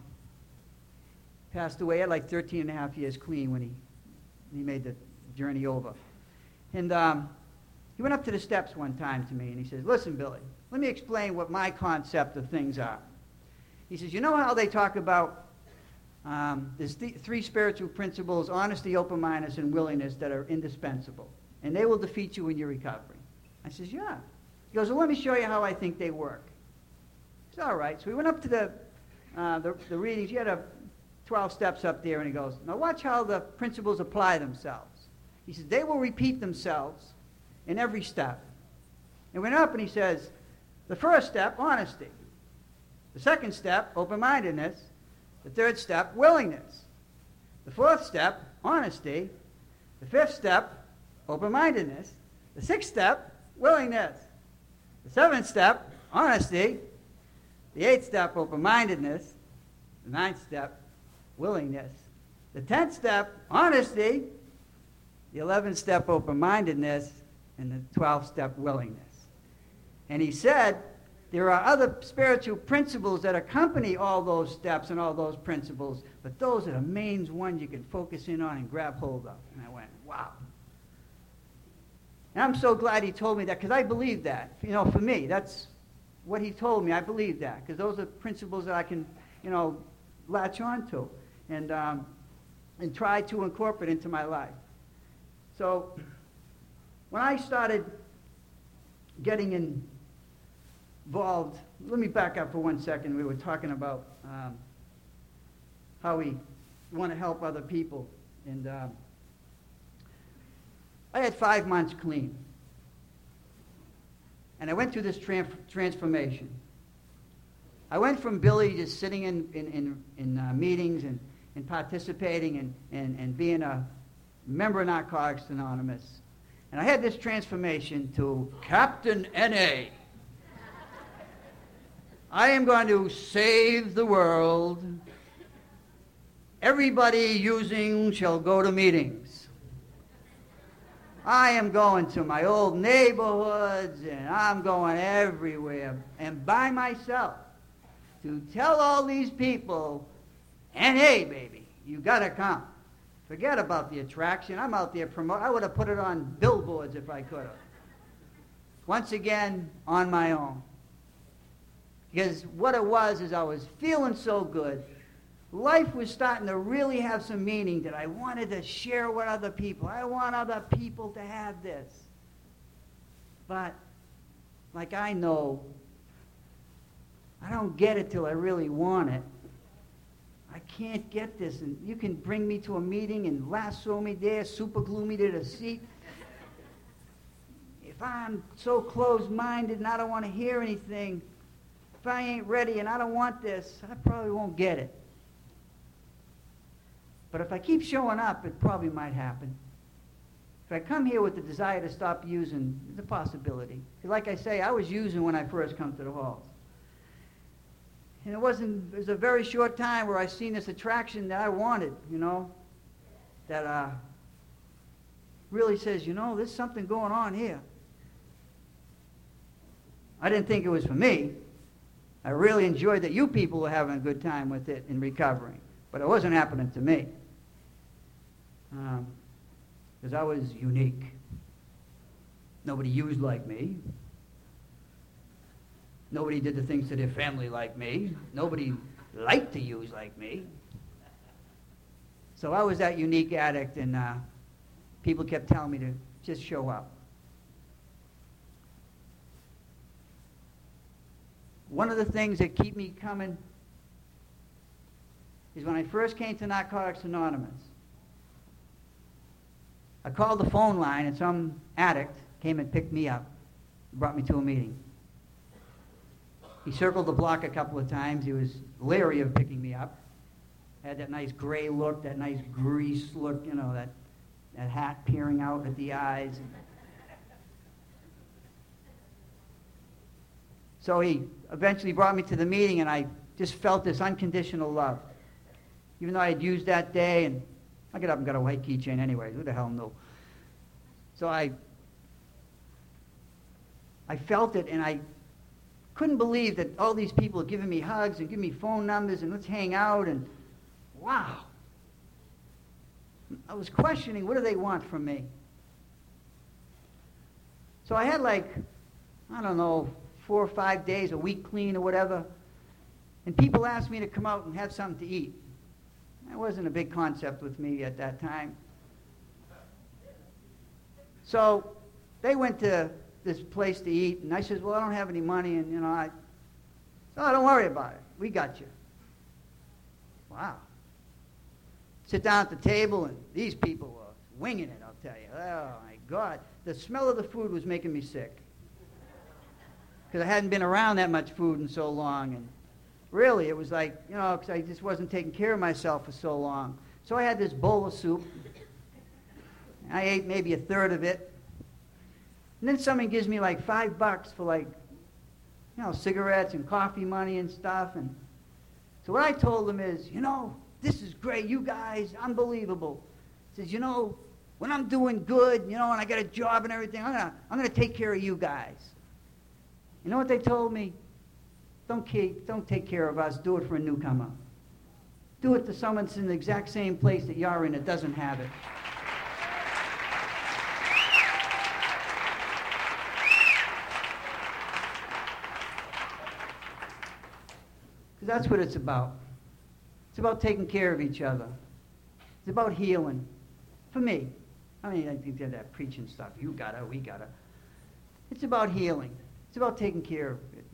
passed away. He had like 13 and a half years clean when he made the journey over. And he went up to the steps one time to me and he says, listen, Billy, let me explain what my concept of things are. He says, you know how they talk about there's three spiritual principles, honesty, open-mindedness, and willingness that are indispensable. And they will defeat you in your recovery. I says, yeah. He goes, well, let me show you how I think they work. It's all right. So we went up to the readings. He had 12 steps up there, and he goes, now watch how the principles apply themselves. He says, they will repeat themselves in every step. And went up and he says, the first step, honesty. The second step, open-mindedness. The third step, willingness. The fourth step, honesty. The fifth step, open-mindedness. The sixth step, willingness. The seventh step, honesty. The eighth step, open-mindedness. The ninth step, willingness. The 10th step, honesty. The 11th step, open-mindedness. And the 12th step, willingness. And he said, there are other spiritual principles that accompany all those steps and all those principles, but those are the main ones you can focus in on and grab hold of. And I went, wow. And I'm so glad he told me that, because I believe that. For me, that's what he told me. I believe that, because those are principles that I can, latch on to and try to incorporate into my life. So when I started getting involved, let me back up for 1 second. We were talking about how we want to help other people. And I had 5 months clean. And I went through this transformation. I went from Billy just sitting in meetings and participating and being a member of Narcotics Anonymous. And I had this transformation to Captain N.A. I am going to save the world. Everybody using shall go to meetings. I am going to my old neighborhoods, and I'm going everywhere, and by myself, to tell all these people, N.A., baby, you got to come. Forget about the attraction. I'm out there promoting. I would have put it on billboards if I could have. Once again, on my own. Because what it was is I was feeling so good. Life was starting to really have some meaning that I wanted to share with other people. I want other people to have this. But, like I know, I don't get it till I really want it. I can't get this. And you can bring me to a meeting and lasso me there, super glue me to the seat. If I'm so closed-minded and I don't want to hear anything, if I ain't ready and I don't want this, I probably won't get it. But if I keep showing up, it probably might happen. If I come here with the desire to stop using, there's a possibility. Like I say, I was using when I first come to the halls. And it was a very short time where I seen this attraction that I wanted, that really says, there's something going on here. I didn't think it was for me. I really enjoyed that you people were having a good time with it in recovering. But it wasn't happening to me. Because I was unique. Nobody used like me. Nobody did the things to their family like me. Nobody liked to use like me. So I was that unique addict, and people kept telling me to just show up. One of the things that keep me coming is when I first came to Narcotics Anonymous. I called the phone line, and some addict came and picked me up, brought me to a meeting. He circled the block a couple of times. He was leery of picking me up. Had that nice gray look, that nice grease look, that hat peering out at the eyes. So he eventually brought me to the meeting, and I just felt this unconditional love. Even though I had used that day, and I got up and got a white keychain anyway. Who the hell knew? So I felt it, and I couldn't believe that all these people are giving me hugs and giving me phone numbers and let's hang out, and wow. I was questioning, what do they want from me? So I had 4 or 5 days, a week clean or whatever, and people asked me to come out and have something to eat. That wasn't a big concept with me at that time. So they went to this place to eat, and I said, well, I don't have any money, and so don't worry about it. We got you. Wow. Sit down at the table, and these people were winging it, I'll tell you. Oh, my God. The smell of the food was making me sick. Because I hadn't been around that much food in so long, and really, it was because I just wasn't taking care of myself for so long. So I had this bowl of soup. I ate maybe a third of it. And then someone gives me $5 for cigarettes and coffee money and stuff. And so what I told them is, this is great. You guys, unbelievable. He says, when I'm doing good, and I got a job and everything, I'm gonna take care of you guys. You know what they told me? Don't take care of us. Do it for a newcomer. Do it to someone that's in the exact same place that you're in that doesn't have it. Because that's what it's about. It's about taking care of each other. It's about healing. For me. I think they're that preaching stuff. You gotta, we gotta. It's about healing. It's about taking care of it,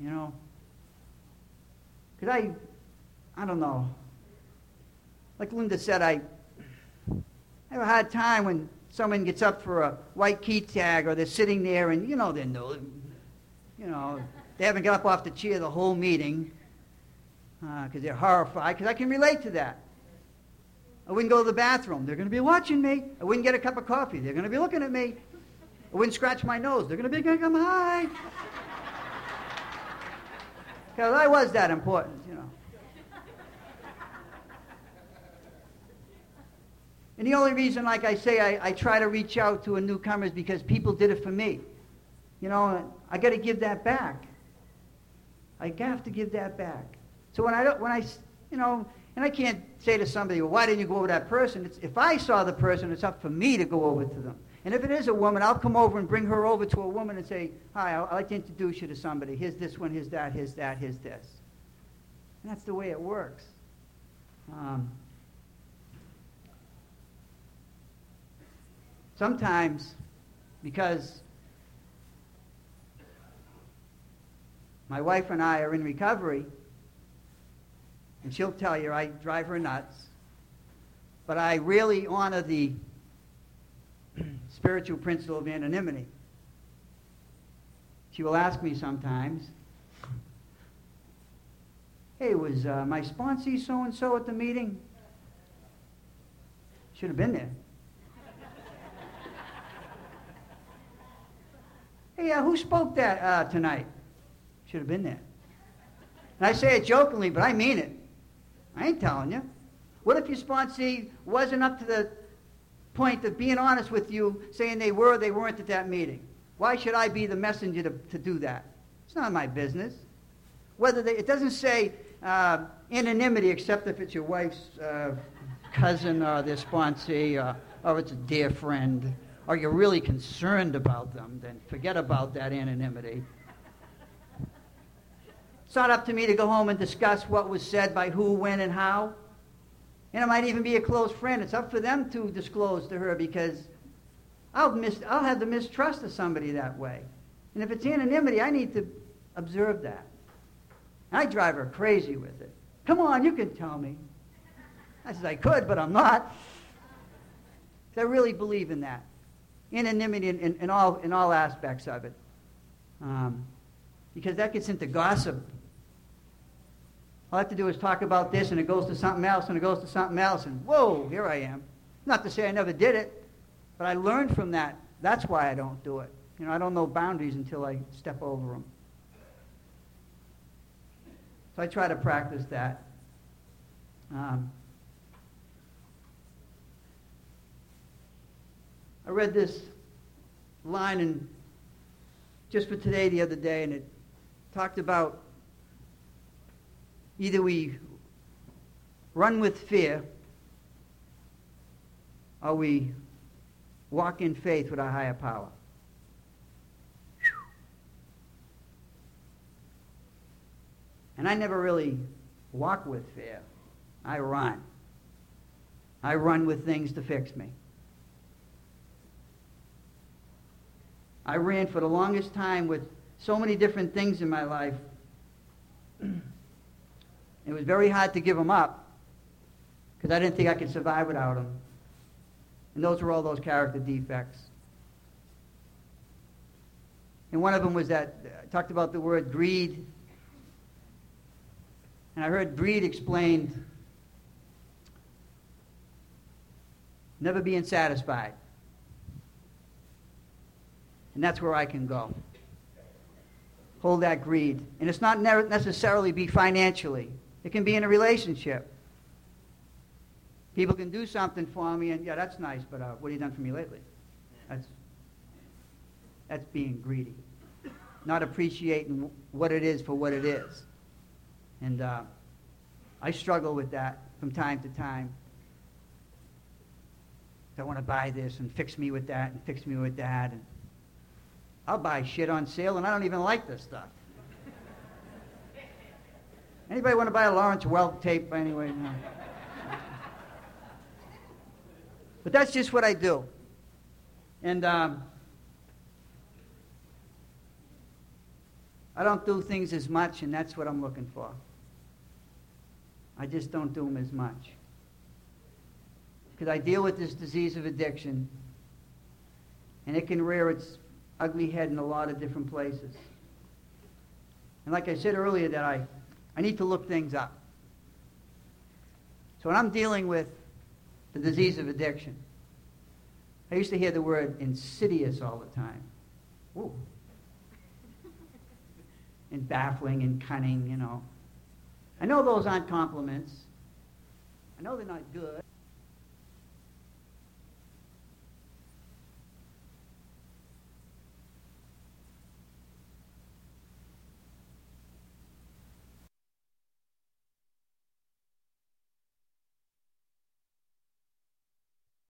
Because I don't know. Like Linda said, I have a hard time when someone gets up for a white key tag or they're sitting there and, they're new. You know, they haven't got up off the chair the whole meeting because they're horrified, because I can relate to that. I wouldn't go to the bathroom. They're going to be watching me. I wouldn't get a cup of coffee. They're going to be looking at me. I wouldn't scratch my nose. They're going to be going, come hi. Because I was that important, you know. And the only reason, like I say, I try to reach out to a newcomer is because people did it for me. You know, I got to give that back. I have to give that back. So when I, you know, and I can't say to somebody, well, why didn't you go over to that person? If I saw the person, it's up for me to go over to them. And if it is a woman, I'll come over and bring her over to a woman and say, hi, I'd like to introduce you to somebody. Here's this one, here's that, here's that, here's this. And that's the way it works. Sometimes, because my wife and I are in recovery, and she'll tell you I drive her nuts, but I really honor the spiritual principle of anonymity. She will ask me sometimes, hey, was my sponsee so-and-so at the meeting? Should have been there. Hey, who spoke that tonight? Should have been there. And I say it jokingly, but I mean it. I ain't telling you. What if your sponsee wasn't up to the point of being honest with you, saying they were or they weren't at that meeting? Why should I be the messenger to do that? It's not my business. It doesn't say anonymity, except if it's your wife's cousin or their sponsee, or it's a dear friend, or you're really concerned about them, then forget about that anonymity. It's not up to me to go home and discuss what was said by who, when, and how. And it might even be a close friend. It's up for them to disclose to her, because I'll have the mistrust of somebody that way. And if it's anonymity, I need to observe that. And I drive her crazy with it. Come on, you can tell me. I said I could, but I'm not. I really believe in that. Anonymity in all aspects of it. Because that gets into gossip. All I have to do is talk about this, and it goes to something else, and it goes to something else, and whoa, here I am. Not to say I never did it, but I learned from that. That's why I don't do it. You know, I don't know boundaries until I step over them. So I try to practice that. I read this line in Just for Today the other day, and it talked about either we run with fear or we walk in faith with our higher power. And I never really walk with fear. I run. I run with things to fix me. I ran for the longest time with so many different things in my life. It was very hard to give them up because I didn't think I could survive without them. And those were all those character defects. And one of them was that I talked about the word greed. And I heard greed explained never being satisfied. And that's where I can go. Hold that greed. And it's not necessarily be financially. It can be in a relationship. People can do something for me, and yeah, that's nice, but what have you done for me lately? That's being greedy. Not appreciating what it is for what it is. And I struggle with that from time to time. I want to buy this and fix me with that and fix me with that. And I'll buy shit on sale, and I don't even like this stuff. Anybody want to buy a Lawrence Welk tape anyway? No. But that's just what I do. And I don't do things as much, and that's what I'm looking for. I just don't do them as much. Because I deal with this disease of addiction, and it can rear its ugly head in a lot of different places. And like I said earlier, that I need to look things up. So when I'm dealing with the disease of addiction, I used to hear the word insidious all the time. Ooh. And baffling and cunning, you know. I know those aren't compliments. I know they're not good.